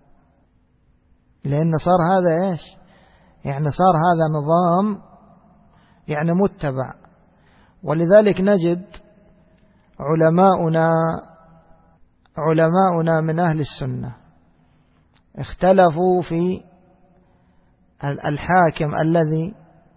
لأن صار هذا إيش؟ يعني صار هذا نظام يعني متبع. ولذلك نجد علماؤنا علماؤنا من أهل السنة اختلفوا في الحاكم الذي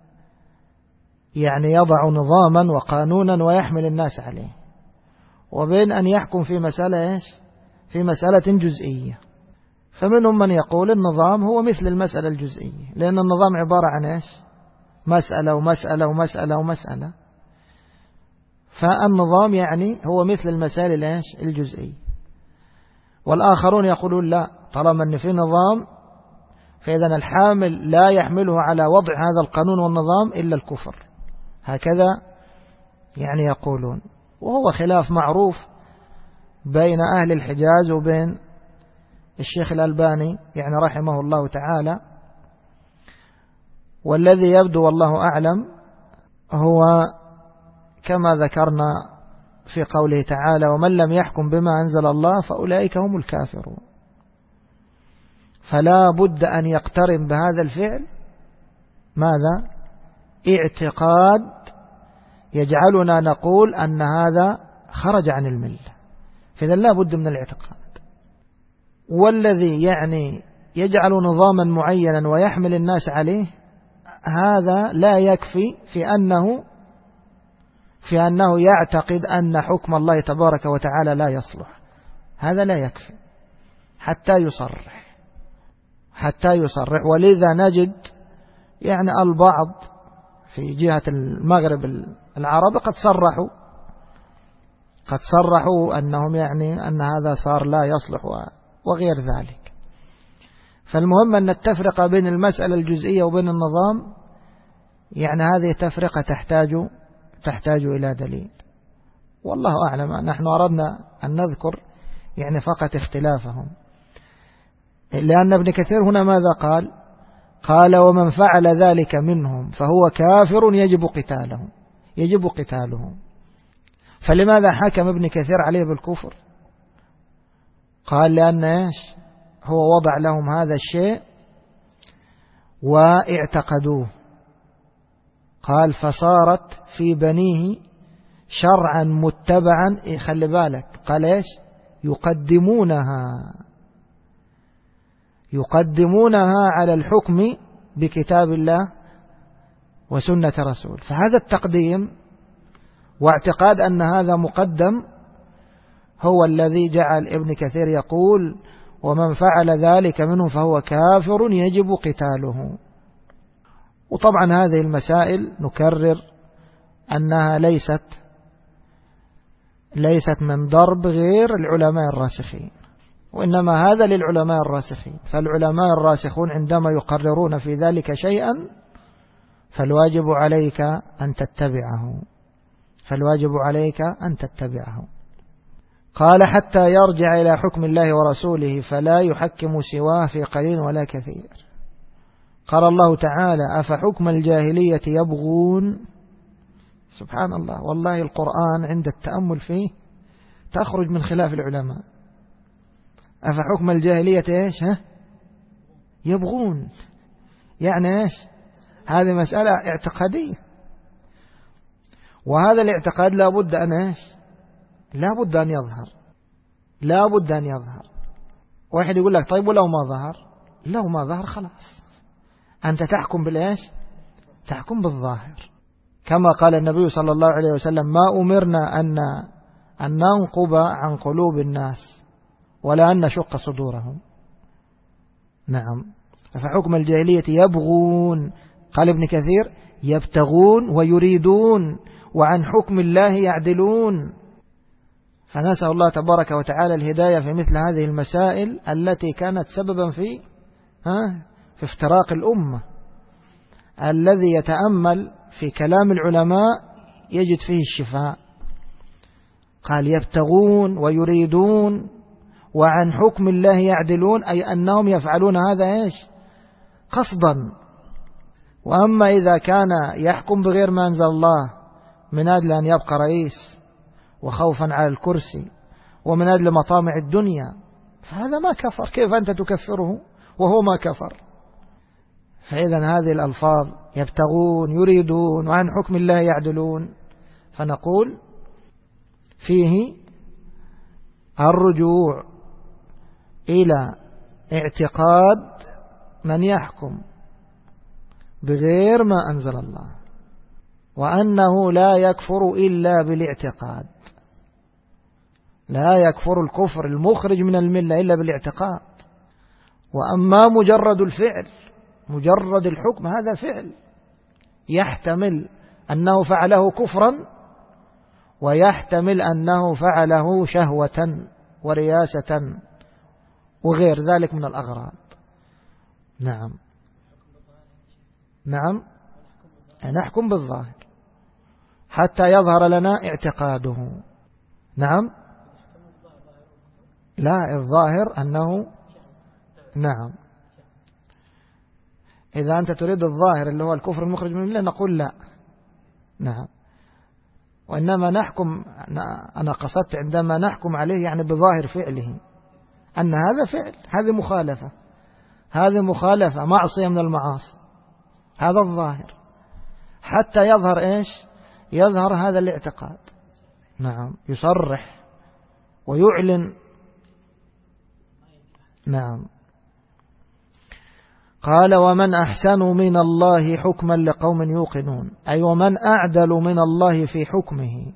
يعني يضع نظاما وقانونا ويحمل الناس عليه، وبين أن يحكم في مسألة إيش؟ في مسألة جزئية. فمنهم من يقول النظام هو مثل المسألة الجزئية، لأن النظام عبارة عن إيش؟ مسألة ومسألة ومسألة ومسألة، فالنظام يعني هو مثل المسائل إيش؟ الجزئية. والآخرون يقولون لا، طالما أن في نظام فإذا الحامل لا يحمله على وضع هذا القانون والنظام إلا الكفر. هكذا يعني يقولون، وهو خلاف معروف بين أهل الحجاز وبين الشيخ الألباني يعني رحمه الله تعالى. والذي يبدو والله أعلم هو كما ذكرنا في قوله تعالى: ومن لم يحكم بما أنزل الله فأولئك هم الكافرون. فلا بد أن يقترن بهذا الفعل ماذا؟ اعتقاد يجعلنا نقول أن هذا خرج عن الملة، فإذا لا بد من الاعتقاد. والذي يعني يجعل نظاما معينا ويحمل الناس عليه، هذا لا يكفي في أنه في أنه يعتقد أن حكم الله تبارك وتعالى لا يصلح، هذا لا يكفي حتى يصرح حتى يصرح ولذا نجد يعني البعض في جهة المغرب العربي قد صرحوا قد صرحوا أنهم يعني أن هذا صار لا يصلح وغير ذلك. فالمهم أن التفرقة بين المسألة الجزئية وبين النظام يعني هذه تفرقة تحتاج تحتاج إلى دليل، والله أعلم. نحن أردنا أن نذكر يعني فقط اختلافهم، لأن ابن كثير هنا ماذا قال؟ قال ومن فعل ذلك منهم فهو كافر يجب قتاله يجب قتاله. فلماذا حكم ابن كثير عليه بالكفر؟ قال لأن إيش؟ هو وضع لهم هذا الشيء واعتقدوه. قال فصارت في بنيه شرعا متبعا، خلي بالك قال إيش؟ يقدمونها يقدمونها على الحكم بكتاب الله وسنة رسول. فهذا التقديم واعتقاد أن هذا مقدم هو الذي جعل ابن كثير يقول ومن فعل ذلك منه فهو كافر يجب قتاله. وطبعا هذه المسائل نكرر أنها ليست ليست من ضرب غير العلماء الراسخين، وإنما هذا للعلماء الراسخين. فالعلماء الراسخون عندما يقررون في ذلك شيئا فالواجب عليك أن تتبعه فالواجب عليك أن تتبعه. قال حتى يرجع إلى حكم الله ورسوله فلا يحكم سواه في قليل ولا كثير. قال الله تعالى أفحكم الجاهلية يبغون. سبحان الله، والله القرآن عند التأمل فيه تخرج من خلاف العلماء. أفحكم الجاهلية إيش ها؟ يبغون، يعني إيش؟ هذه مسألة اعتقادية، وهذا الاعتقاد لا بد أن إيش؟ لا بد أن يظهر لا بد أن يظهر. واحد يقول لك طيب ولو ما ظهر؟ لو ما ظهر خلاص أنت تحكم بالإيش؟ تحكم بالظاهر، كما قال النبي صلى الله عليه وسلم ما أمرنا أن أن ننقب عن قلوب الناس ولا أن نشق صدورهم. نعم. فحكم الجاهلية يبغون، قال ابن كثير يبتغون ويريدون وعن حكم الله يعدلون. فنسأل الله تبارك وتعالى الهداية في مثل هذه المسائل التي كانت سببا في ها في افتراق الأمة. الذي يتأمل في كلام العلماء يجد فيه الشفاء. قال يبتغون ويريدون وعن حكم الله يعدلون، أي أنهم يفعلون هذا إيش؟ قصدا. وأما إذا كان يحكم بغير ما أنزل الله من أجل أن يبقى رئيس وخوفا على الكرسي ومن أجل مطامع الدنيا فهذا ما كفر. كيف أنت تكفره وهو ما كفر؟ فإذا هذه الألفاظ يبتغون يريدون وعن حكم الله يعدلون، فنقول فيه الرجوع إلى اعتقاد من يحكم بغير ما أنزل الله، وأنه لا يكفر إلا بالاعتقاد. لا يكفر الكفر المخرج من الملة إلا بالاعتقاد. وأما مجرد الفعل مجرد الحكم هذا فعل يحتمل أنه فعله كفرا ويحتمل أنه فعله شهوة ورياسة وغير ذلك من الأغراض. نعم نعم نحكم بالظاهر حتى يظهر لنا اعتقاده. نعم لا، الظاهر أنه نعم إذا أنت تريد الظاهر اللي هو الكفر المخرج من الله نقول لا. نعم. وإنما نحكم، أنا قصدت عندما نحكم عليه يعني بظاهر فعله أن هذا فعل، هذه مخالفة هذه مخالفة معصية من المعاصي، هذا الظاهر حتى يظهر إيش؟ يظهر هذا الاعتقاد. نعم، يصرح ويعلن. نعم. قال ومن أحسن من الله حكما لقوم يوقنون، أي ومن أعدل من الله في حكمه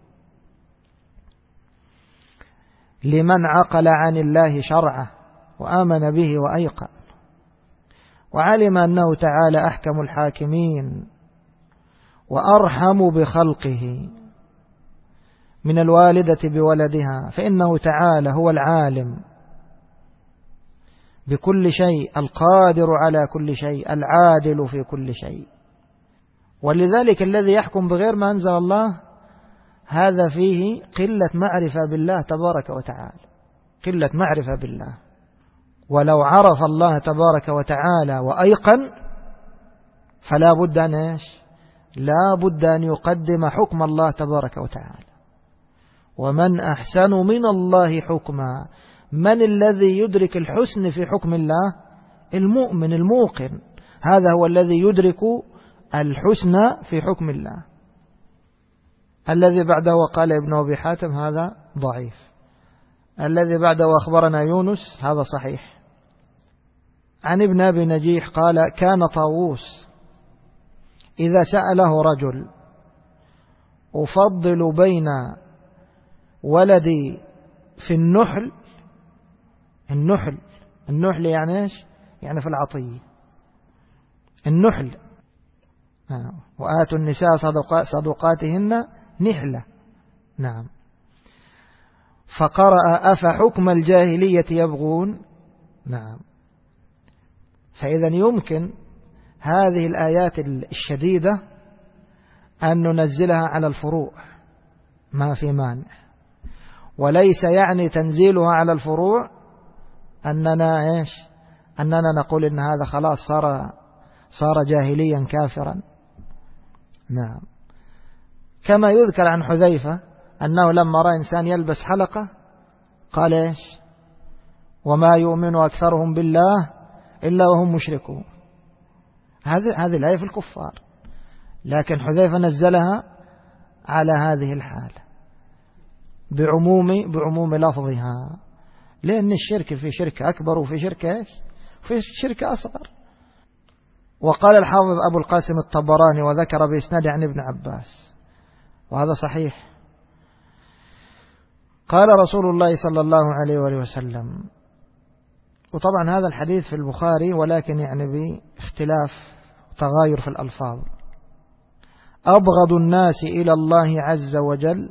لمن عقل عن الله شرعه وآمن به وأيقن وعلم أنه تعالى أحكم الحاكمين وأرحم بخلقه من الوالدة بولدها، فإنه تعالى هو العالم بكل شيء القادر على كل شيء العادل في كل شيء. ولذلك الذي يحكم بغير ما أنزل الله هذا فيه قلة معرفة بالله تبارك وتعالى، قلة معرفة بالله. ولو عرف الله تبارك وتعالى وأيقن فلا بد أن إيش؟ لا بد أن يقدم حكم الله تبارك وتعالى. ومن أحسن من الله حكما، من الذي يدرك الحسن في حكم الله؟ المؤمن الموقن، هذا هو الذي يدرك الحسن في حكم الله. الذي بعده وقال ابن أبي حاتم هذا ضعيف. الذي بعده أخبرنا يونس هذا صحيح. عن ابن أبي نجيح قال كان طاووس إذا سأله رجل أفضل بين ولدي في النحل، النحل النحل يعني إيش؟ يعني في العطية النحل، وآتوا النساء صدقاتهن نحلة. نعم. فقرأ أفحكم الجاهلية يبغون. نعم. فإذا يمكن هذه الآيات الشديدة أن ننزلها على الفروع ما في مانع، وليس يعني تنزيلها على الفروع أننا إيش أننا نقول إن هذا خلاص صار صار جاهليا كافرا. نعم. كما يذكر عن حذيفة أنه لما رأى إنسان يلبس حلقة قال إيش وما يؤمن أكثرهم بالله إلا وهم مشركون. هذه هذه الآية في الكفار، لكن حذيفة نزلها على هذه الحالة بعموم بعموم لفظها، لأن الشرك في شرك أكبر وفي شرك إيش في شرك أصغر. وقال الحافظ أبو القاسم الطبراني وذكر بإسناد عن ابن عباس وهذا صحيح، قال رسول الله صلى الله عليه وآله وسلم، وطبعا هذا الحديث في البخاري ولكن يعني باختلاف تغاير في الألفاظ: أبغض الناس إلى الله عز وجل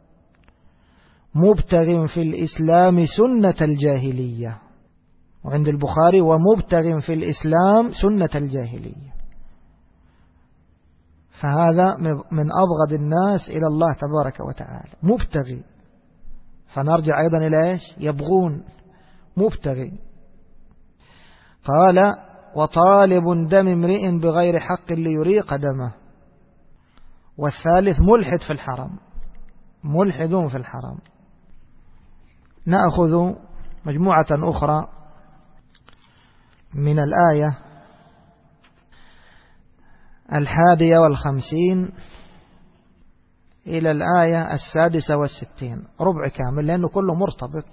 مبتغ في الإسلام سنة الجاهلية، وعند البخاري ومبتغ في الإسلام سنة الجاهلية. فهذا من أبغض الناس إلى الله تبارك وتعالى مبتغي، فنرجع أيضا إلى إيش يبغون مبتغي. قال وطالب دم امرئ بغير حق ليريق دمه. والثالث ملحد في الحرم، ملحدون في الحرم. نأخذ مجموعة أخرى من الآية الحادية والخمسين إلى الآية السادسة والستين، ربع كامل لأنه كله مرتبط.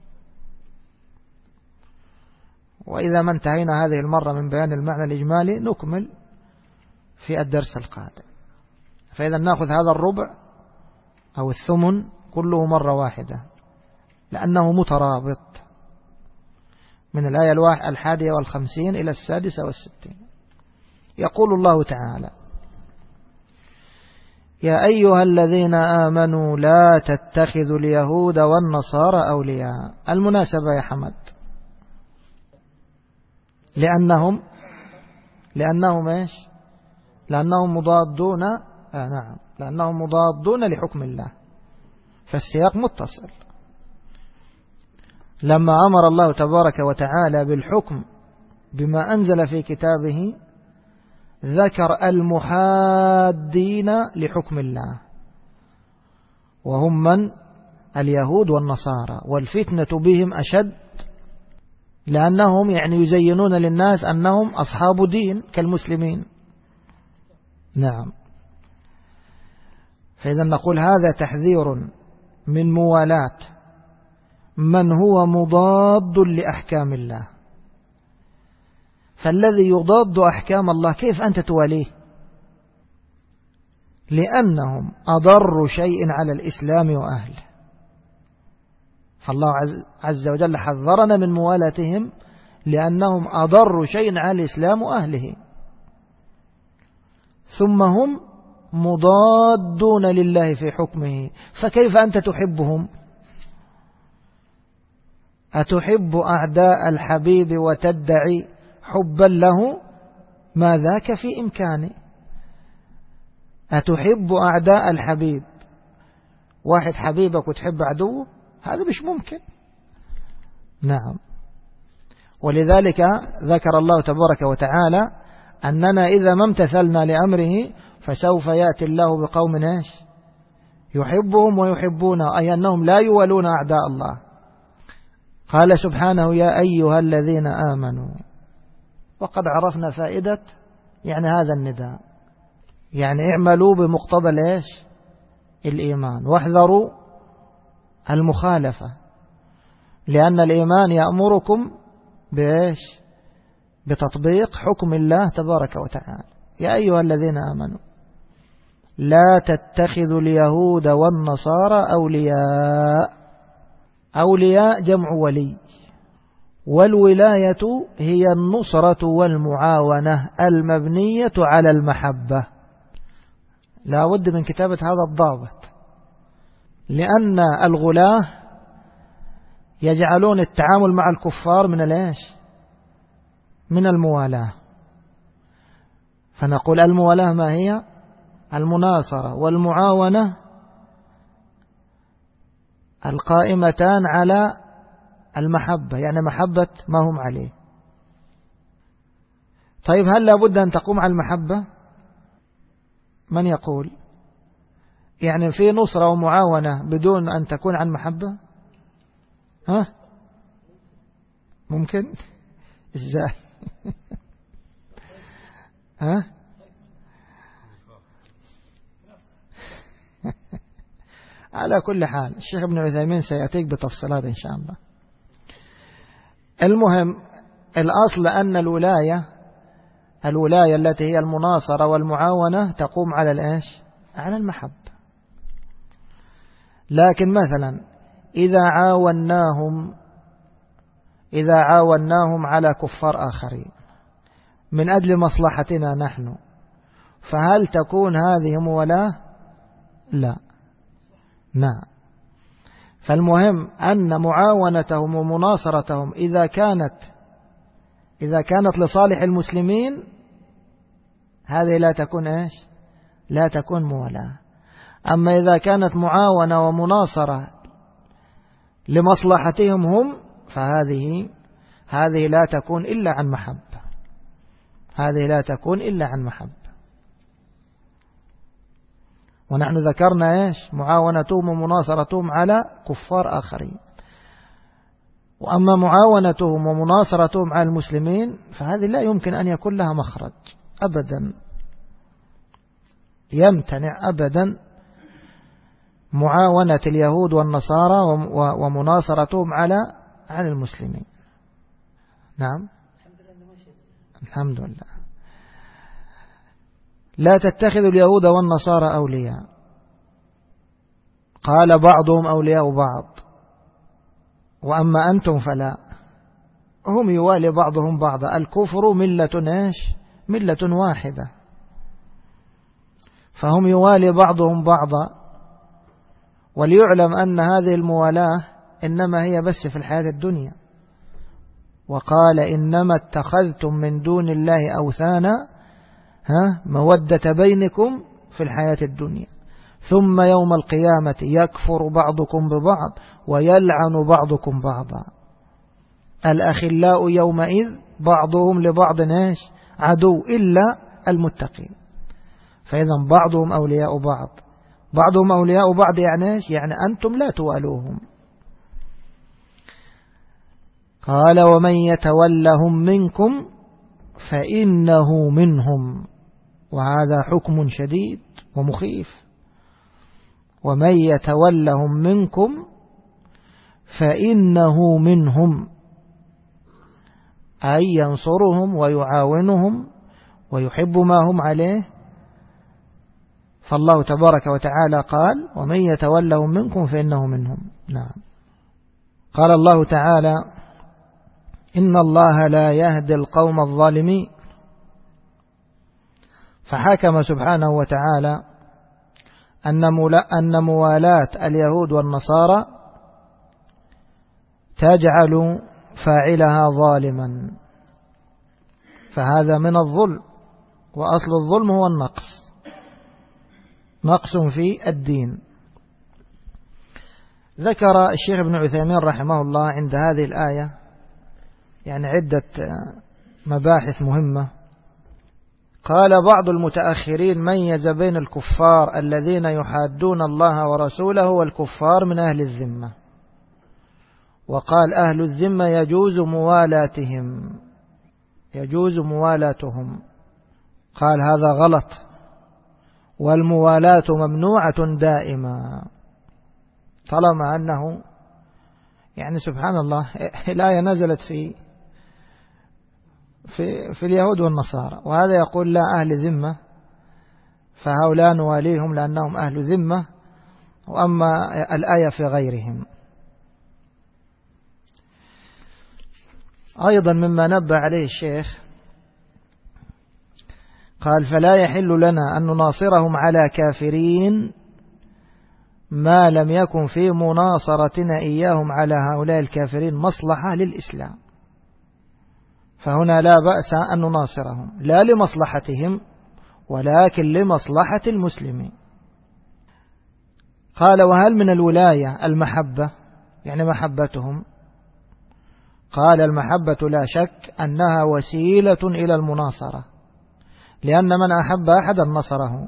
وإذا ما انتهينا هذه المرة من بيان المعنى الإجمالي نكمل في الدرس القادم. فإذا نأخذ هذا الربع أو الثمن كله مرة واحدة لأنه مترابط من الآية الحادية والخمسين إلى السادسة والستين. يقول الله تعالى: يا أيها الذين آمنوا لا تتخذوا اليهود والنصارى أولياء. المناسبة يا حمد لأنهم لأنهم إيش لأنهم مضادون آه نعم لأنهم مضادون لحكم الله، فالسياق متصل. لما أمر الله تبارك وتعالى بالحكم بما أنزل في كتابه ذكر المحادين لحكم الله وهم من اليهود والنصارى، والفتنة بهم أشد لأنهم يعني يزينون للناس أنهم أصحاب دين كالمسلمين. نعم. فإذا نقول هذا تحذير من موالاة من هو مضاد لأحكام الله. فالذي يضاد أحكام الله كيف أنت تواليه؟ لأنهم أضر شيء على الإسلام وأهله. فالله عز وجل حذرنا من موالاتهم لأنهم أضر شيء على الإسلام وأهله، ثم هم مضادون لله في حكمه. فكيف أنت تحبهم؟ أتحب أعداء الحبيب وتدعي حبا له؟ ما ذاك في إمكانه. أتحب أعداء الحبيب، واحد حبيبك وتحب عدوه؟ هذا مش ممكن. نعم. ولذلك ذكر الله تبارك وتعالى أننا إذا ما امتثلنا لأمره فسوف يأتي الله بقوم ايش يحبهم ويحبونه، أي أنهم لا يولون أعداء الله. قال سبحانه: يا أيها الذين آمنوا. وقد عرفنا فائدة يعني هذا النداء، يعني اعملوا بمقتضى الايش الإيمان، واحذروا المخالفة، لأن الإيمان يأمركم بإيش؟ بتطبيق حكم الله تبارك وتعالى. يا أيها الذين آمنوا لا تتخذوا اليهود والنصارى أولياء. أولياء جمع ولي، والولاية هي النصرة والمعاونة المبنية على المحبة. لا بد من كتابة هذا الضابط، لأن الغلاة يجعلون التعامل مع الكفار من الإيش؟ من الموالاة. فنقول الموالاة ما هي؟ المناصرة والمعاونة القائمتان على المحبة، يعني محبة ما هم عليه. طيب هل لابد أن تقوم على المحبة؟ من يقول يعني في نصرة ومعاونة بدون أن تكون عن محبة؟ ها ممكن؟ إزاي؟ ها على كل حال الشيخ ابن عثيمين سيأتيك بتفصيلات إن شاء الله. المهم الأصل أن الولاية الولاية التي هي المناصرة والمعاونة تقوم على الإيش؟ على المحبة. لكن مثلا إذا عاوناهم إذا عاوناهم على كفار آخرين من أجل مصلحتنا نحن، فهل تكون هذه مولاة؟ لا. نعم. فالمهم أن معاونتهم ومناصرتهم إذا كانت إذا كانت لصالح المسلمين هذه لا تكون إيش؟ لا تكون مولاة. أما إذا كانت معاونة ومناصرة لمصلحتهم هم فهذه هذه لا تكون إلا عن محبة. هذه لا تكون إلا عن محبة. ونحن ذكرنا إيش؟ معاونتهم ومناصرتهم على كفار آخرين. وأما معاونتهم ومناصرتهم على المسلمين فهذه لا يمكن أن يكون لها مخرج أبدا. يمتنع أبدا معاونة اليهود والنصارى ومناصرتهم على على المسلمين. نعم الحمد لله. لا تتخذوا اليهود والنصارى أولياء. قال بعضهم أولياء بعض وأما أنتم فلا. هم يوالي بعضهم بعضا. الكفر ملة إيش؟ ملة واحدة، فهم يوالي بعضهم بعضا. وليعلم أن هذه الموالاة إنما هي بس في الحياة الدنيا. وقال إنما اتخذتم من دون الله أوثانا ها مودة بينكم في الحياة الدنيا ثم يوم القيامة يكفر بعضكم ببعض ويلعن بعضكم بعضا. الأخلاء يومئذ بعضهم لبعض إيش؟ عدو إلا المتقين. فإذا بعضهم أولياء بعض. بعضهم أولياء بعض يعني إيش؟ يعني أنتم لا توالوهم. قال ومن يتولهم منكم فإنه منهم. وهذا حكم شديد ومخيف. ومن يتولهم منكم فإنه منهم، أي ينصرهم ويعاونهم ويحب ما هم عليه. فالله تبارك وتعالى قال ومن يتولهم منكم فإنه منهم. نعم. قال الله تعالى إن الله لا يهدي القوم الظالمين. فحكم سبحانه وتعالى أن موالاة اليهود والنصارى تجعل فاعلها ظالما، فهذا من الظلم. وأصل الظلم هو النقص، نقص في الدين. ذكر الشيخ ابن عثيمين رحمه الله عند هذه الآية يعني عدة مباحث مهمة. قال بعض المتأخرين ميز بين الكفار الذين يحادون الله ورسوله والكفار من أهل الذمة، وقال أهل الذمة يجوز موالاتهم يجوز موالاتهم. قال هذا غلط، والموالاة ممنوعة دائما، طالما أنه يعني سبحان الله الآية نزلت في في في اليهود والنصارى، وهذا يقول لا أهل ذمة فهؤلاء نواليهم لأنهم أهل ذمة، وأما الآية في غيرهم. أيضا مما نبه عليه الشيخ قال فلا يحل لنا أن نناصرهم على كافرين ما لم يكن في مناصرتنا إياهم على هؤلاء الكافرين مصلحة للإسلام. فهنا لا بأس أن نناصرهم لا لمصلحتهم ولكن لمصلحة المسلمين. قال وهل من الولاية المحبة، يعني محبتهم؟ قال المحبة لا شك أنها وسيلة إلى المناصرة، لأن من أحب أحدا نصره،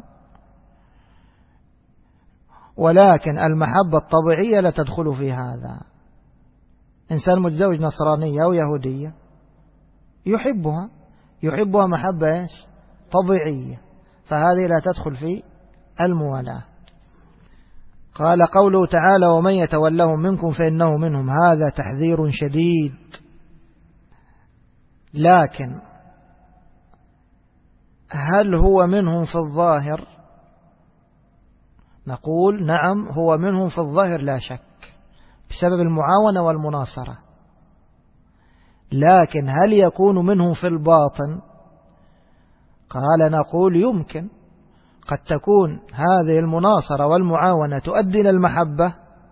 ولكن المحبة الطبيعية لا تدخل في هذا. إنسان متزوج نصرانية أو يهودية يحبها يحبها محبة إيش؟ طبيعية، فهذه لا تدخل في الموالاة. قال قوله تعالى ومن يتولهم منكم فإنه منهم، هذا تحذير شديد. لكن هل هو منهم في الظاهر؟ نقول نعم هو منهم في الظاهر لا شك بسبب المعاونة والمناصرة، لكن هل يكون منهم في الباطن؟ قال نقول يمكن، قد تكون هذه المناصرة والمعاونة تؤدي إلى المحبة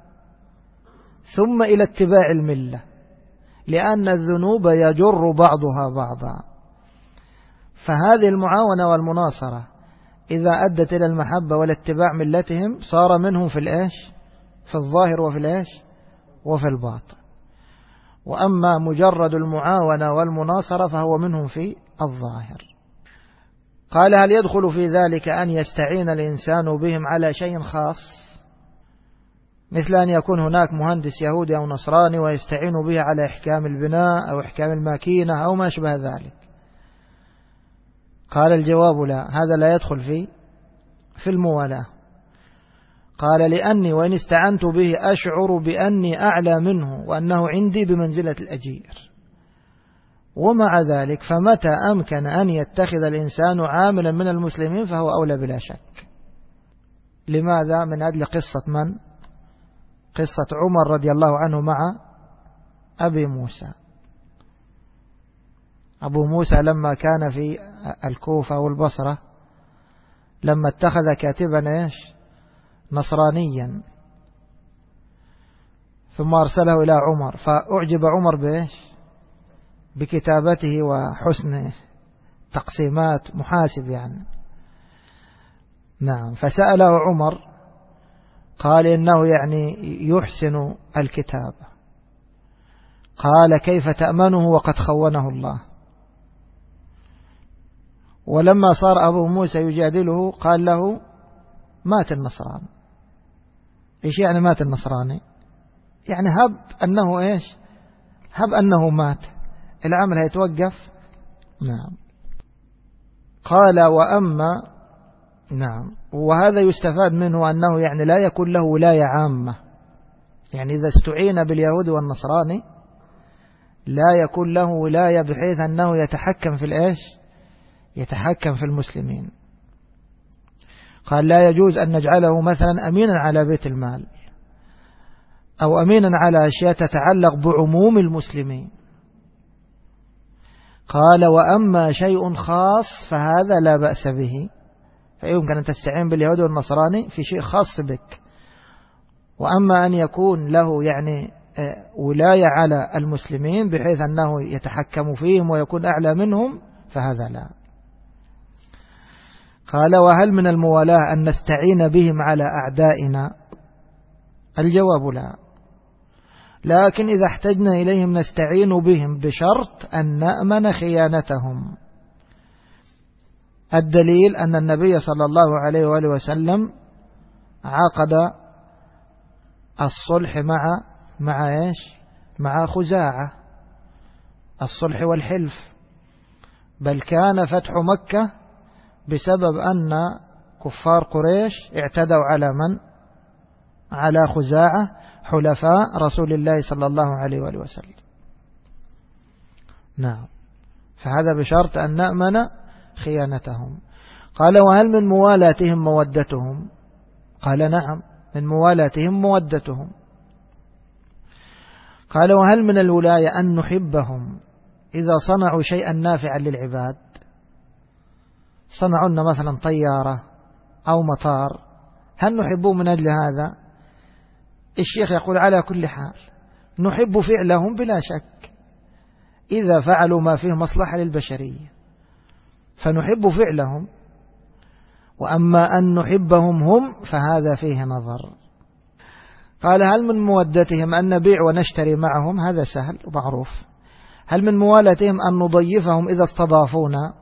ثم إلى اتباع الملة، لأن الذنوب يجر بعضها بعضا. فهذه المعاونة والمناصرة إذا أدت إلى المحبة والاتباع ملتهم صار منهم في الإيش؟ في الظاهر وفي الإيش؟ وفي الباطن. وأما مجرد المعاونة والمناصرة فهو منهم في الظاهر. قال هل يدخل في ذلك أن يستعين الإنسان بهم على شيء خاص، مثل أن يكون هناك مهندس يهودي أو نصراني ويستعين به على إحكام البناء أو إحكام الماكينة أو ما شبه ذلك؟ قال الجواب لا، هذا لا يدخل في في الموالاة. قال لأني وإن استعنت به أشعر بأني أعلى منه وأنه عندي بمنزلة الأجير، ومع ذلك فمتى أمكن أن يتخذ الإنسان عاملا من المسلمين فهو أولى بلا شك. لماذا؟ من أجل قصة من؟ قصة عمر رضي الله عنه مع أبي موسى. أبو موسى لما كان في الكوفة والبصرة لما اتخذ كاتبا إيش؟ نصرانيا، ثم أرسله إلى عمر، فأعجب عمر بإيش؟ بكتابته وحسن تقسيمات، محاسب يعني. نعم، فسأله عمر قال إنه يعني يحسن الكتاب. قال كيف تأمنه وقد خونه الله؟ ولما صار أبو موسى يجادله قال له مات النصراني. إيش يعني مات النصراني؟ يعني هب أنه إيش؟ هب أنه مات، العمل هيتوقف. نعم. قال وأما نعم، وهذا يستفاد منه أنه يعني لا يكون له ولاية عامة، يعني إذا استعين باليهود والنصراني لا يكون له ولاية بحيث أنه يتحكم في الإيش؟ يتحكم في المسلمين. قال لا يجوز أن نجعله مثلا أمينا على بيت المال أو أمينا على أشياء تتعلق بعموم المسلمين. قال وأما شيء خاص فهذا لا بأس به، فيمكن أن تستعين باليهود والنصراني في شيء خاص بك. وأما أن يكون له يعني ولاية على المسلمين بحيث أنه يتحكم فيهم ويكون أعلى منهم فهذا لا. قال وهل من الموالاة أن نستعين بهم على أعدائنا؟ الجواب لا، لكن إذا احتجنا إليهم نستعين بهم بشرط أن نأمن خيانتهم. الدليل أن النبي صلى الله عليه وآله وسلم عقد الصلح مع مع إيش؟ مع خزاعة، الصلح والحلف، بل كان فتح مكة بسبب أن كفار قريش اعتدوا على من؟ على خزاعة حلفاء رسول الله صلى الله عليه وآله وسلم. نعم، فهذا بشرط أن نأمن خيانتهم. قال وهل من موالاتهم مودتهم؟ قال نعم، من موالاتهم مودتهم. قال وهل من الولاية أن نحبهم إذا صنعوا شيئا نافعا للعباد؟ صنعوا لنا مثلا طيارة أو مطار، هل نحبهم من أجل هذا؟ الشيخ يقول على كل حال نحب فعلهم بلا شك، إذا فعلوا ما فيه مصلحة للبشرية فنحب فعلهم، وأما أن نحبهم هم فهذا فيه نظر. قال هل من مودتهم أن نبيع ونشتري معهم؟ هذا سهل ومعروف. هل من موالاتهم أن نضيفهم إذا استضافونا؟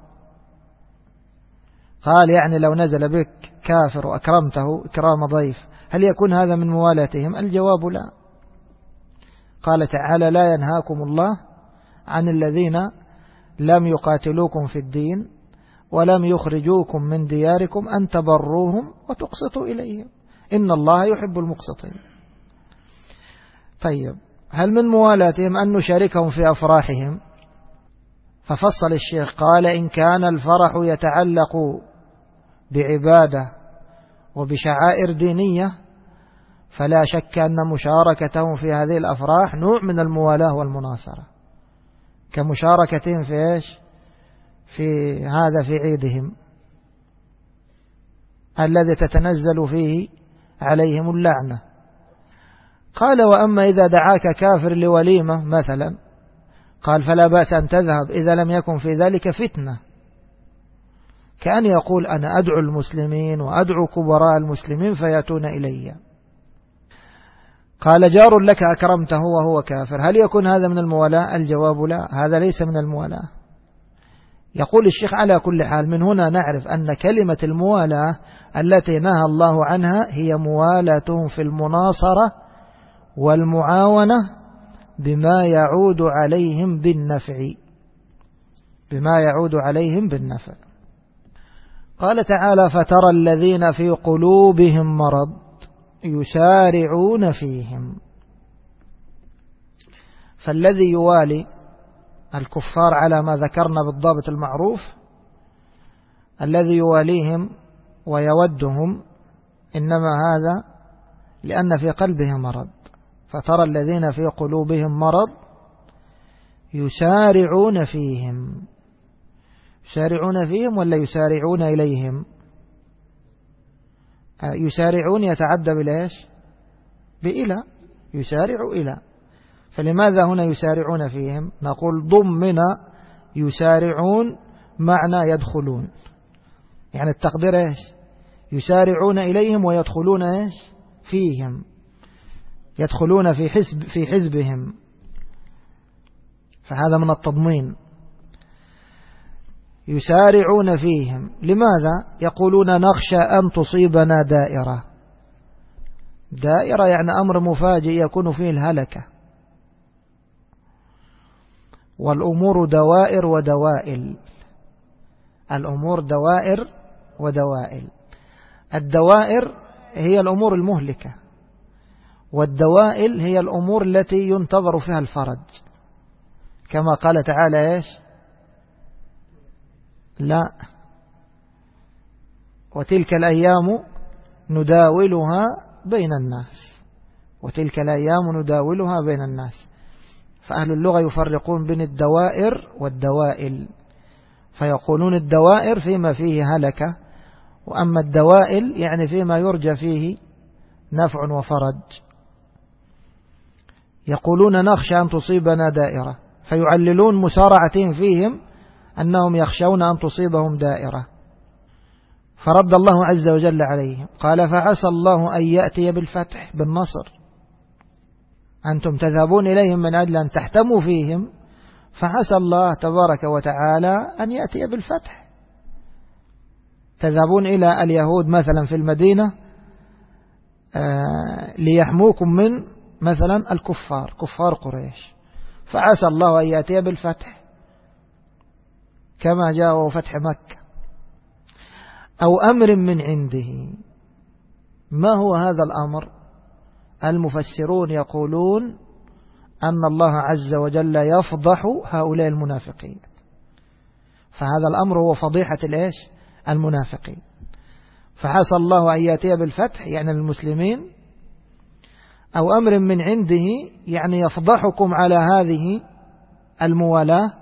قال يعني لو نزل بك كافر وأكرمته إكرام ضيف هل يكون هذا من موالاتهم؟ الجواب لا. قال تعالى لا ينهاكم الله عن الذين لم يقاتلوكم في الدين ولم يخرجوكم من دياركم أن تبروهم وتقسطوا إليهم إن الله يحب المقسطين. طيب هل من موالاتهم أن نشاركهم في أفراحهم؟ ففصل الشيخ قال إن كان الفرح يتعلق بعبادة وبشعائر دينية فلا شك أن مشاركتهم في هذه الأفراح نوع من الموالاة والمناصرة، كمشاركتهم في إيش؟ في هذا في عيدهم الذي تتنزل فيه عليهم اللعنة. قال وأما إذا دعاك كافر لوليمة مثلا، قال فلا بأس أن تذهب إذا لم يكن في ذلك فتنة، كأن يقول أنا أدعو المسلمين وأدعو كبراء المسلمين فيأتون إلي. قال جار لك أكرمته وهو كافر، هل يكون هذا من الموالاة؟ الجواب لا، هذا ليس من الموالاة. يقول الشيخ على كل حال من هنا نعرف أن كلمة الموالاة التي نهى الله عنها هي موالاتهم في المناصرة والمعاونة بما يعود عليهم بالنفع، بما يعود عليهم بالنفع. قال تعالى فترى الذين في قلوبهم مرض يسارعون فيهم. فالذي يوالي الكفار على ما ذكرنا بالضابط المعروف، الذي يواليهم ويودهم إنما هذا لأن في قلبه مرض. فترى الذين في قلوبهم مرض يسارعون فيهم. يسارعون فيهم ولا يسارعون إليهم؟ يسارعون يتعدى بالإيش؟ بإلى، يسارع إلى. فلماذا هنا يسارعون فيهم؟ نقول ضمن يسارعون معنى يدخلون، يعني التقدير إيش؟ يسارعون إليهم ويدخلون إيش؟ فيهم، يدخلون في حزب في حزبهم، فهذا من التضمين. يسارعون فيهم لماذا؟ يقولون نخشى أن تصيبنا دائرة. دائرة يعني أمر مفاجئ يكون فيه الهلكة. والأمور دوائر ودوائل، الأمور دوائر ودوائل. الدوائر هي الأمور المهلكة، والدوائل هي الأمور التي ينتظر فيها الفرج، كما قال تعالى إيش؟ لا، وتلك الأيام نداولها بين الناس، وتلك الأيام نداولها بين الناس. فأهل اللغة يفرقون بين الدوائر والدوائل، فيقولون الدوائر فيما فيه هلكة، وأما الدوائل يعني فيما يرجى فيه نفع وفرج. يقولون نخشى أن تصيبنا دائرة، فيعللون مسارعتهم فيهم أنهم يخشون أن تصيبهم دائرة. فرد الله عز وجل عليهم قال فعسى الله أن يأتي بالفتح بالنصر. أنتم تذهبون إليهم من أجل أن تحتموا فيهم، فعسى الله تبارك وتعالى أن يأتي بالفتح. تذهبون إلى اليهود مثلا في المدينة آه ليحموكم من مثلا الكفار كفار قريش، فعسى الله أن يأتي بالفتح كما جاء فتح مكة. أو أمر من عنده. ما هو هذا الأمر؟ المفسرون يقولون أن الله عز وجل يفضح هؤلاء المنافقين، فهذا الأمر هو فضيحة الإيش؟ المنافقين. فحسى الله أن يأتي بالفتح يعني المسلمين، أو أمر من عنده يعني يفضحكم على هذه الموالاة،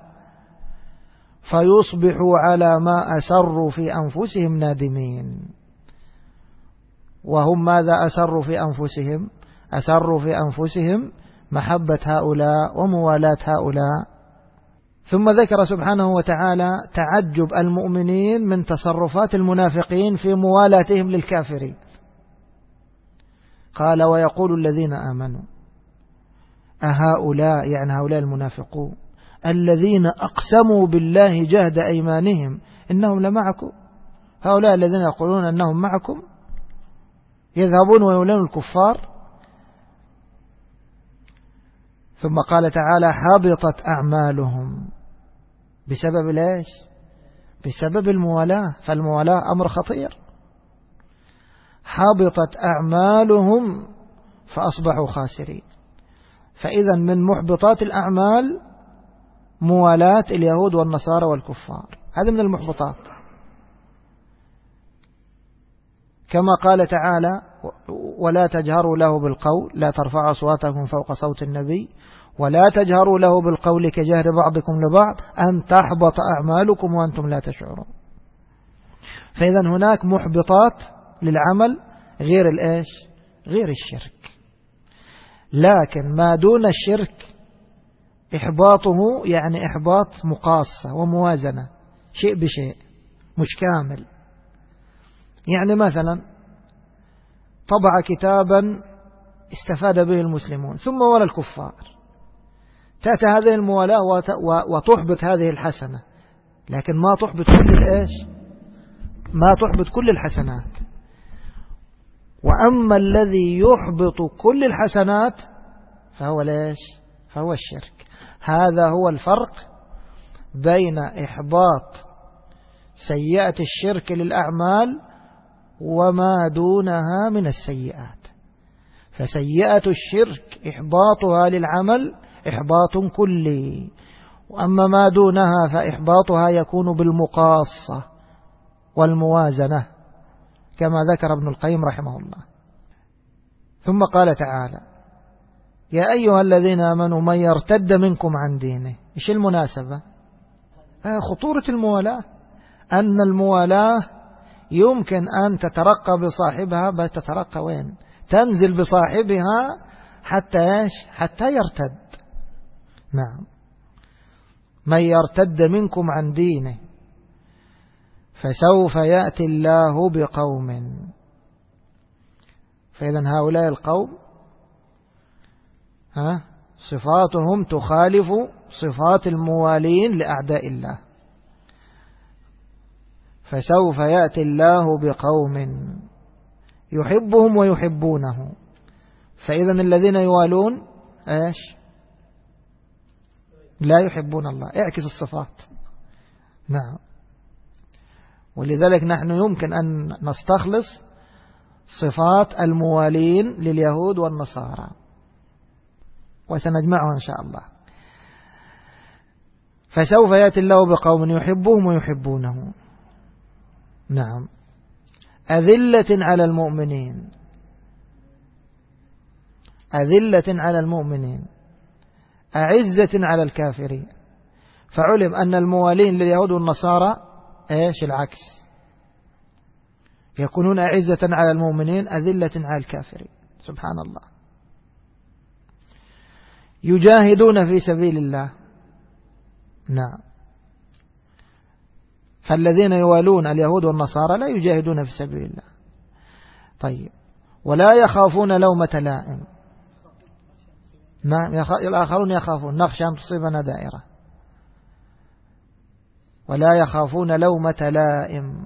فيصبحوا على ما أسروا في أنفسهم نادمين. وهم ماذا أسروا في أنفسهم؟ أسروا في أنفسهم محبة هؤلاء وموالاة هؤلاء. ثم ذكر سبحانه وتعالى تعجب المؤمنين من تصرفات المنافقين في موالاتهم للكافرين. قال ويقول الذين آمنوا أهؤلاء، يعني هؤلاء المنافقون الذين أقسموا بالله جهد أيمانهم إنهم لمعكم، هؤلاء الذين يقولون أنهم معكم يذهبون ويولون الكفار. ثم قال تعالى حبطت أعمالهم بسبب ليش؟ بسبب الموالاة، فالموالاة أمر خطير. حبطت أعمالهم فأصبحوا خاسرين. فإذا من محبطات الأعمال موالاة اليهود والنصارى والكفار، هذا من المحبطات. كما قال تعالى ولا تجهروا له بالقول، لا ترفعوا أصواتكم فوق صوت النبي ولا تجهروا له بالقول كجهر بعضكم لبعض أن تحبط أعمالكم وأنتم لا تشعرون. فإذا هناك محبطات للعمل غير الإيش؟ غير الشرك. لكن ما دون الشرك إحباطه يعني إحباط مقاصة وموازنة، شيء بشيء مش كامل. يعني مثلا طبع كتابا استفاد به المسلمون ثم ولا الكفار، تأتي هذه الموالاة وتحبط هذه الحسنة، لكن ما تحبط كل الإيش؟ ما تحبط كل الحسنات. وأما الذي يحبط كل الحسنات فهو ليش؟ فهو الشرك. هذا هو الفرق بين إحباط سيئة الشرك للأعمال وما دونها من السيئات. فسيئة الشرك إحباطها للعمل إحباط كلي، وأما ما دونها فإحباطها يكون بالمقاصة والموازنة كما ذكر ابن القيم رحمه الله. ثم قال تعالى يا أيها الذين آمنوا من يرتد منكم عن دينه. إيش المناسبة؟ آه خطورة الموالاة، أن الموالاة يمكن أن تترقى بصاحبها، بل تترقى وين؟ تنزل بصاحبها حتى إيش؟ حتى يرتد. نعم، من يرتد منكم عن دينه فسوف يأتي الله بقوم. فإذا هؤلاء القوم ها صفاتهم تخالف صفات الموالين لأعداء الله. فسوف يأتي الله بقوم يحبهم ويحبونه. فإذا الذين يوالون إيش؟ لا يحبون الله، اعكس الصفات. نعم، ولذلك نحن يمكن أن نستخلص صفات الموالين لليهود والنصارى وسنجمعها إن شاء الله. فسوف يأتي الله بقوم يحبهم ويحبونه. نعم، أذلة على المؤمنين، أذلة على المؤمنين أعزة على الكافرين. فعلم أن الموالين لليهود والنصارى إيش؟ العكس، يكونون أعزة على المؤمنين أذلة على الكافرين. سبحان الله. يجاهدون في سبيل الله. نعم، فالذين يوالون اليهود والنصارى لا يجاهدون في سبيل الله. طيب، ولا يخافون لومة لائم. نعم، الآخرون يخافون نخشى أن تصيبنا دائرة. ولا يخافون لومة لائم.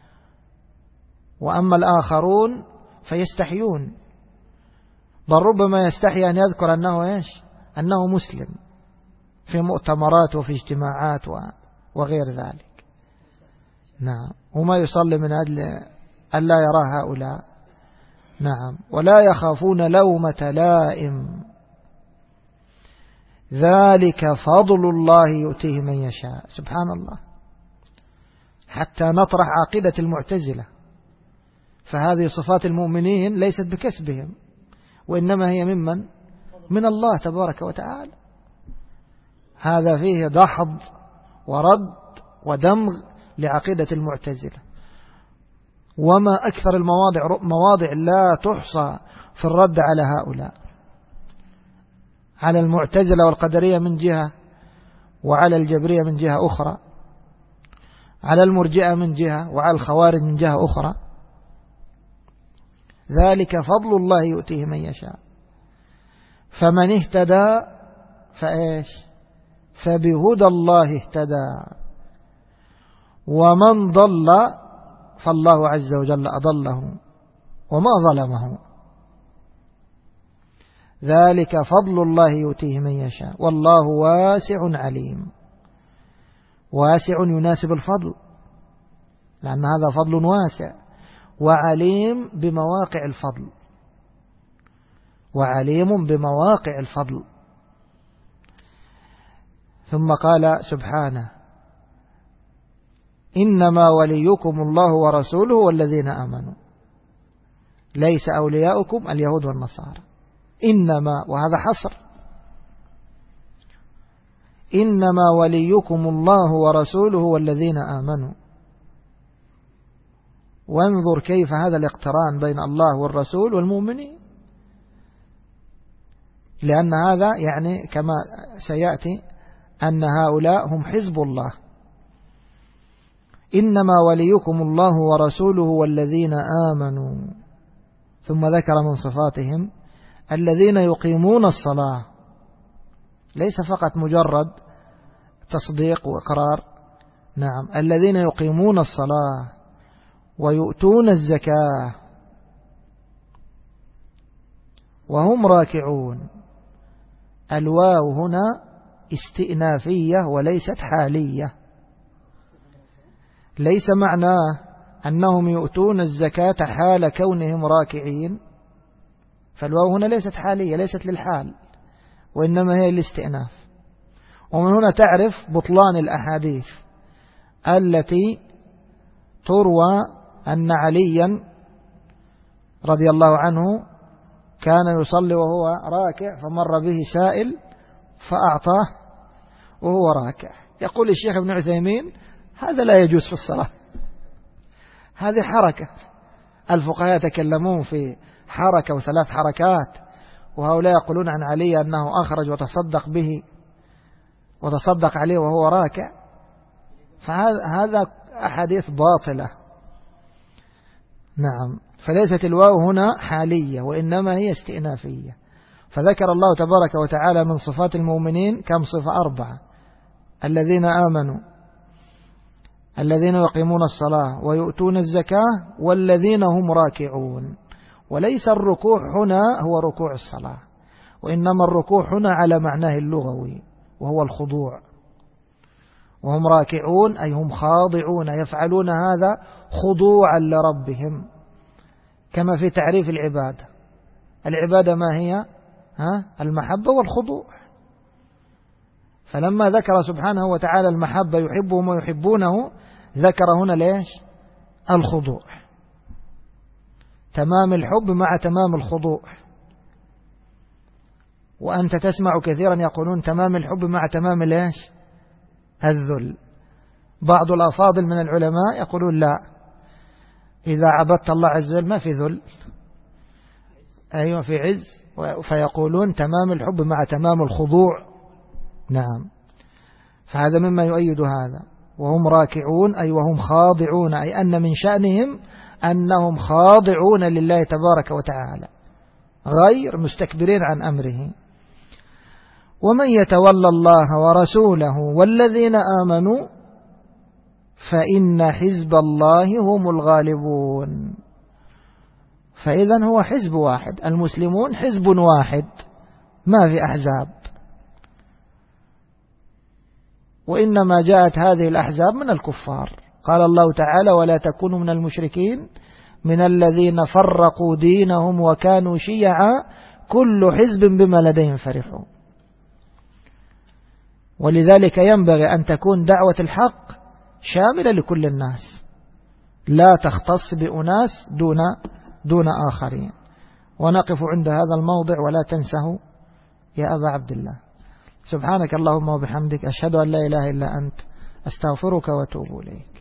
وأما الآخرون فيستحيون، بل ربما يستحي أن يذكر أنه إيش؟ أنه مسلم في مؤتمرات وفي اجتماعات وغير ذلك. نعم، وما يصلي من أجل أن لا يرى هؤلاء. نعم، ولا يخافون لومة لائم، ذلك فضل الله يؤتيه من يشاء. سبحان الله، حتى نطرح عقيدة المعتزلة، فهذه صفات المؤمنين ليست بكسبهم، وإنما هي ممن؟ من الله تبارك وتعالى. هذا فيه دحض ورد ودمغ لعقيدة المعتزلة. وما أكثر المواضع مواضع لا تحصى في الرد على هؤلاء، على المعتزلة والقدرية من جهة، وعلى الجبرية من جهة أخرى، على المرجئة من جهة، وعلى الخوارج من جهة أخرى. ذلك فضل الله يؤتيه من يشاء. فمن اهتدى فإيش؟ فبهدى الله اهتدى، ومن ضل فالله عز وجل أضله وما ظلمه. ذلك فضل الله يؤتيه من يشاء والله واسع عليم. واسع يناسب الفضل، لأن هذا فضل واسع، وعليم بمواقع الفضل، وعليم بمواقع الفضل. ثم قال سبحانه: إنما وليكم الله ورسوله والذين آمنوا، ليس أولياؤكم اليهود والنصارى. إنما، وهذا حصر، إنما وليكم الله ورسوله والذين آمنوا. وانظر كيف هذا الاقتران بين الله والرسول والمؤمنين، لأن هذا يعني كما سيأتي أن هؤلاء هم حزب الله. إنما وليكم الله ورسوله والذين آمنوا. ثم ذكر من صفاتهم الذين يقيمون الصلاة، ليس فقط مجرد تصديق وإقرار، نعم، الذين يقيمون الصلاة ويؤتون الزكاة وهم راكعون. الواو هنا استئنافية وليست حالية. ليس معناه أنهم يؤتون الزكاة حال كونهم راكعين، فالواو هنا ليست حالية، ليست للحال، وإنما هي الاستئناف. ومن هنا تعرف بطلان الأحاديث التي تروى أن عليا رضي الله عنه كان يصلي وهو راكع، فمر به سائل فأعطاه وهو راكع. يقول الشيخ ابن عثيمين: هذا لا يجوز في الصلاة، هذه حركة. الفقهاء يتكلمون في حركة وثلاث حركات، وهؤلاء يقولون عن علي أنه أخرج وتصدق به وتصدق عليه وهو راكع. فهذا أحاديث باطلة. نعم، فليست الواو هنا حالية، وإنما هي استئنافية. فذكر الله تبارك وتعالى من صفات المؤمنين كم صفة؟ أربعة: الذين آمنوا، الذين يقيمون الصلاة ويؤتون الزكاة والذين هم راكعون. وليس الركوع هنا هو ركوع الصلاة، وإنما الركوع هنا على معناه اللغوي وهو الخضوع. وهم راكعون أي هم خاضعون، يفعلون هذا خضوعا لربهم، كما في تعريف العبادة. العبادة ما هي؟ ها؟ المحبة والخضوع. فلما ذكر سبحانه وتعالى المحبة يحبهم ويحبونه، ذكر هنا ليش؟ الخضوع. تمام الحب مع تمام الخضوع. وأنت تسمع كثيرا يقولون تمام الحب مع تمام ليش؟ الذل. بعض الأفاضل من العلماء يقولون لا، إذا عبدت الله عز وجل ما في ذل، أيوة في عز. فيقولون تمام الحب مع تمام الخضوع. نعم، فهذا مما يؤيد هذا. وهم راكعون أي وهم خاضعون، أي أن من شأنهم أنهم خاضعون لله تبارك وتعالى غير مستكبرين عن أمره. ومن يتولى الله ورسوله والذين آمنوا فإن حزب الله هم الغالبون. فإذا هو حزب واحد، المسلمون حزب واحد، ما في أحزاب. وإنما جاءت هذه الأحزاب من الكفار قال الله تعالى ولا تكونوا من المشركين من الذين فرقوا دينهم وكانوا شيعا كل حزب بما لديهم فرحون. ولذلك ينبغي أن تكون دعوة الحق شاملة لكل الناس، لا تختص بأناس دون دون آخرين. ونقف عند هذا الموضع ولا تنسه يا أبا عبد الله. سبحانك اللهم وبحمدك، أشهد أن لا إله إلا أنت، أستغفرك وأتوب إليك.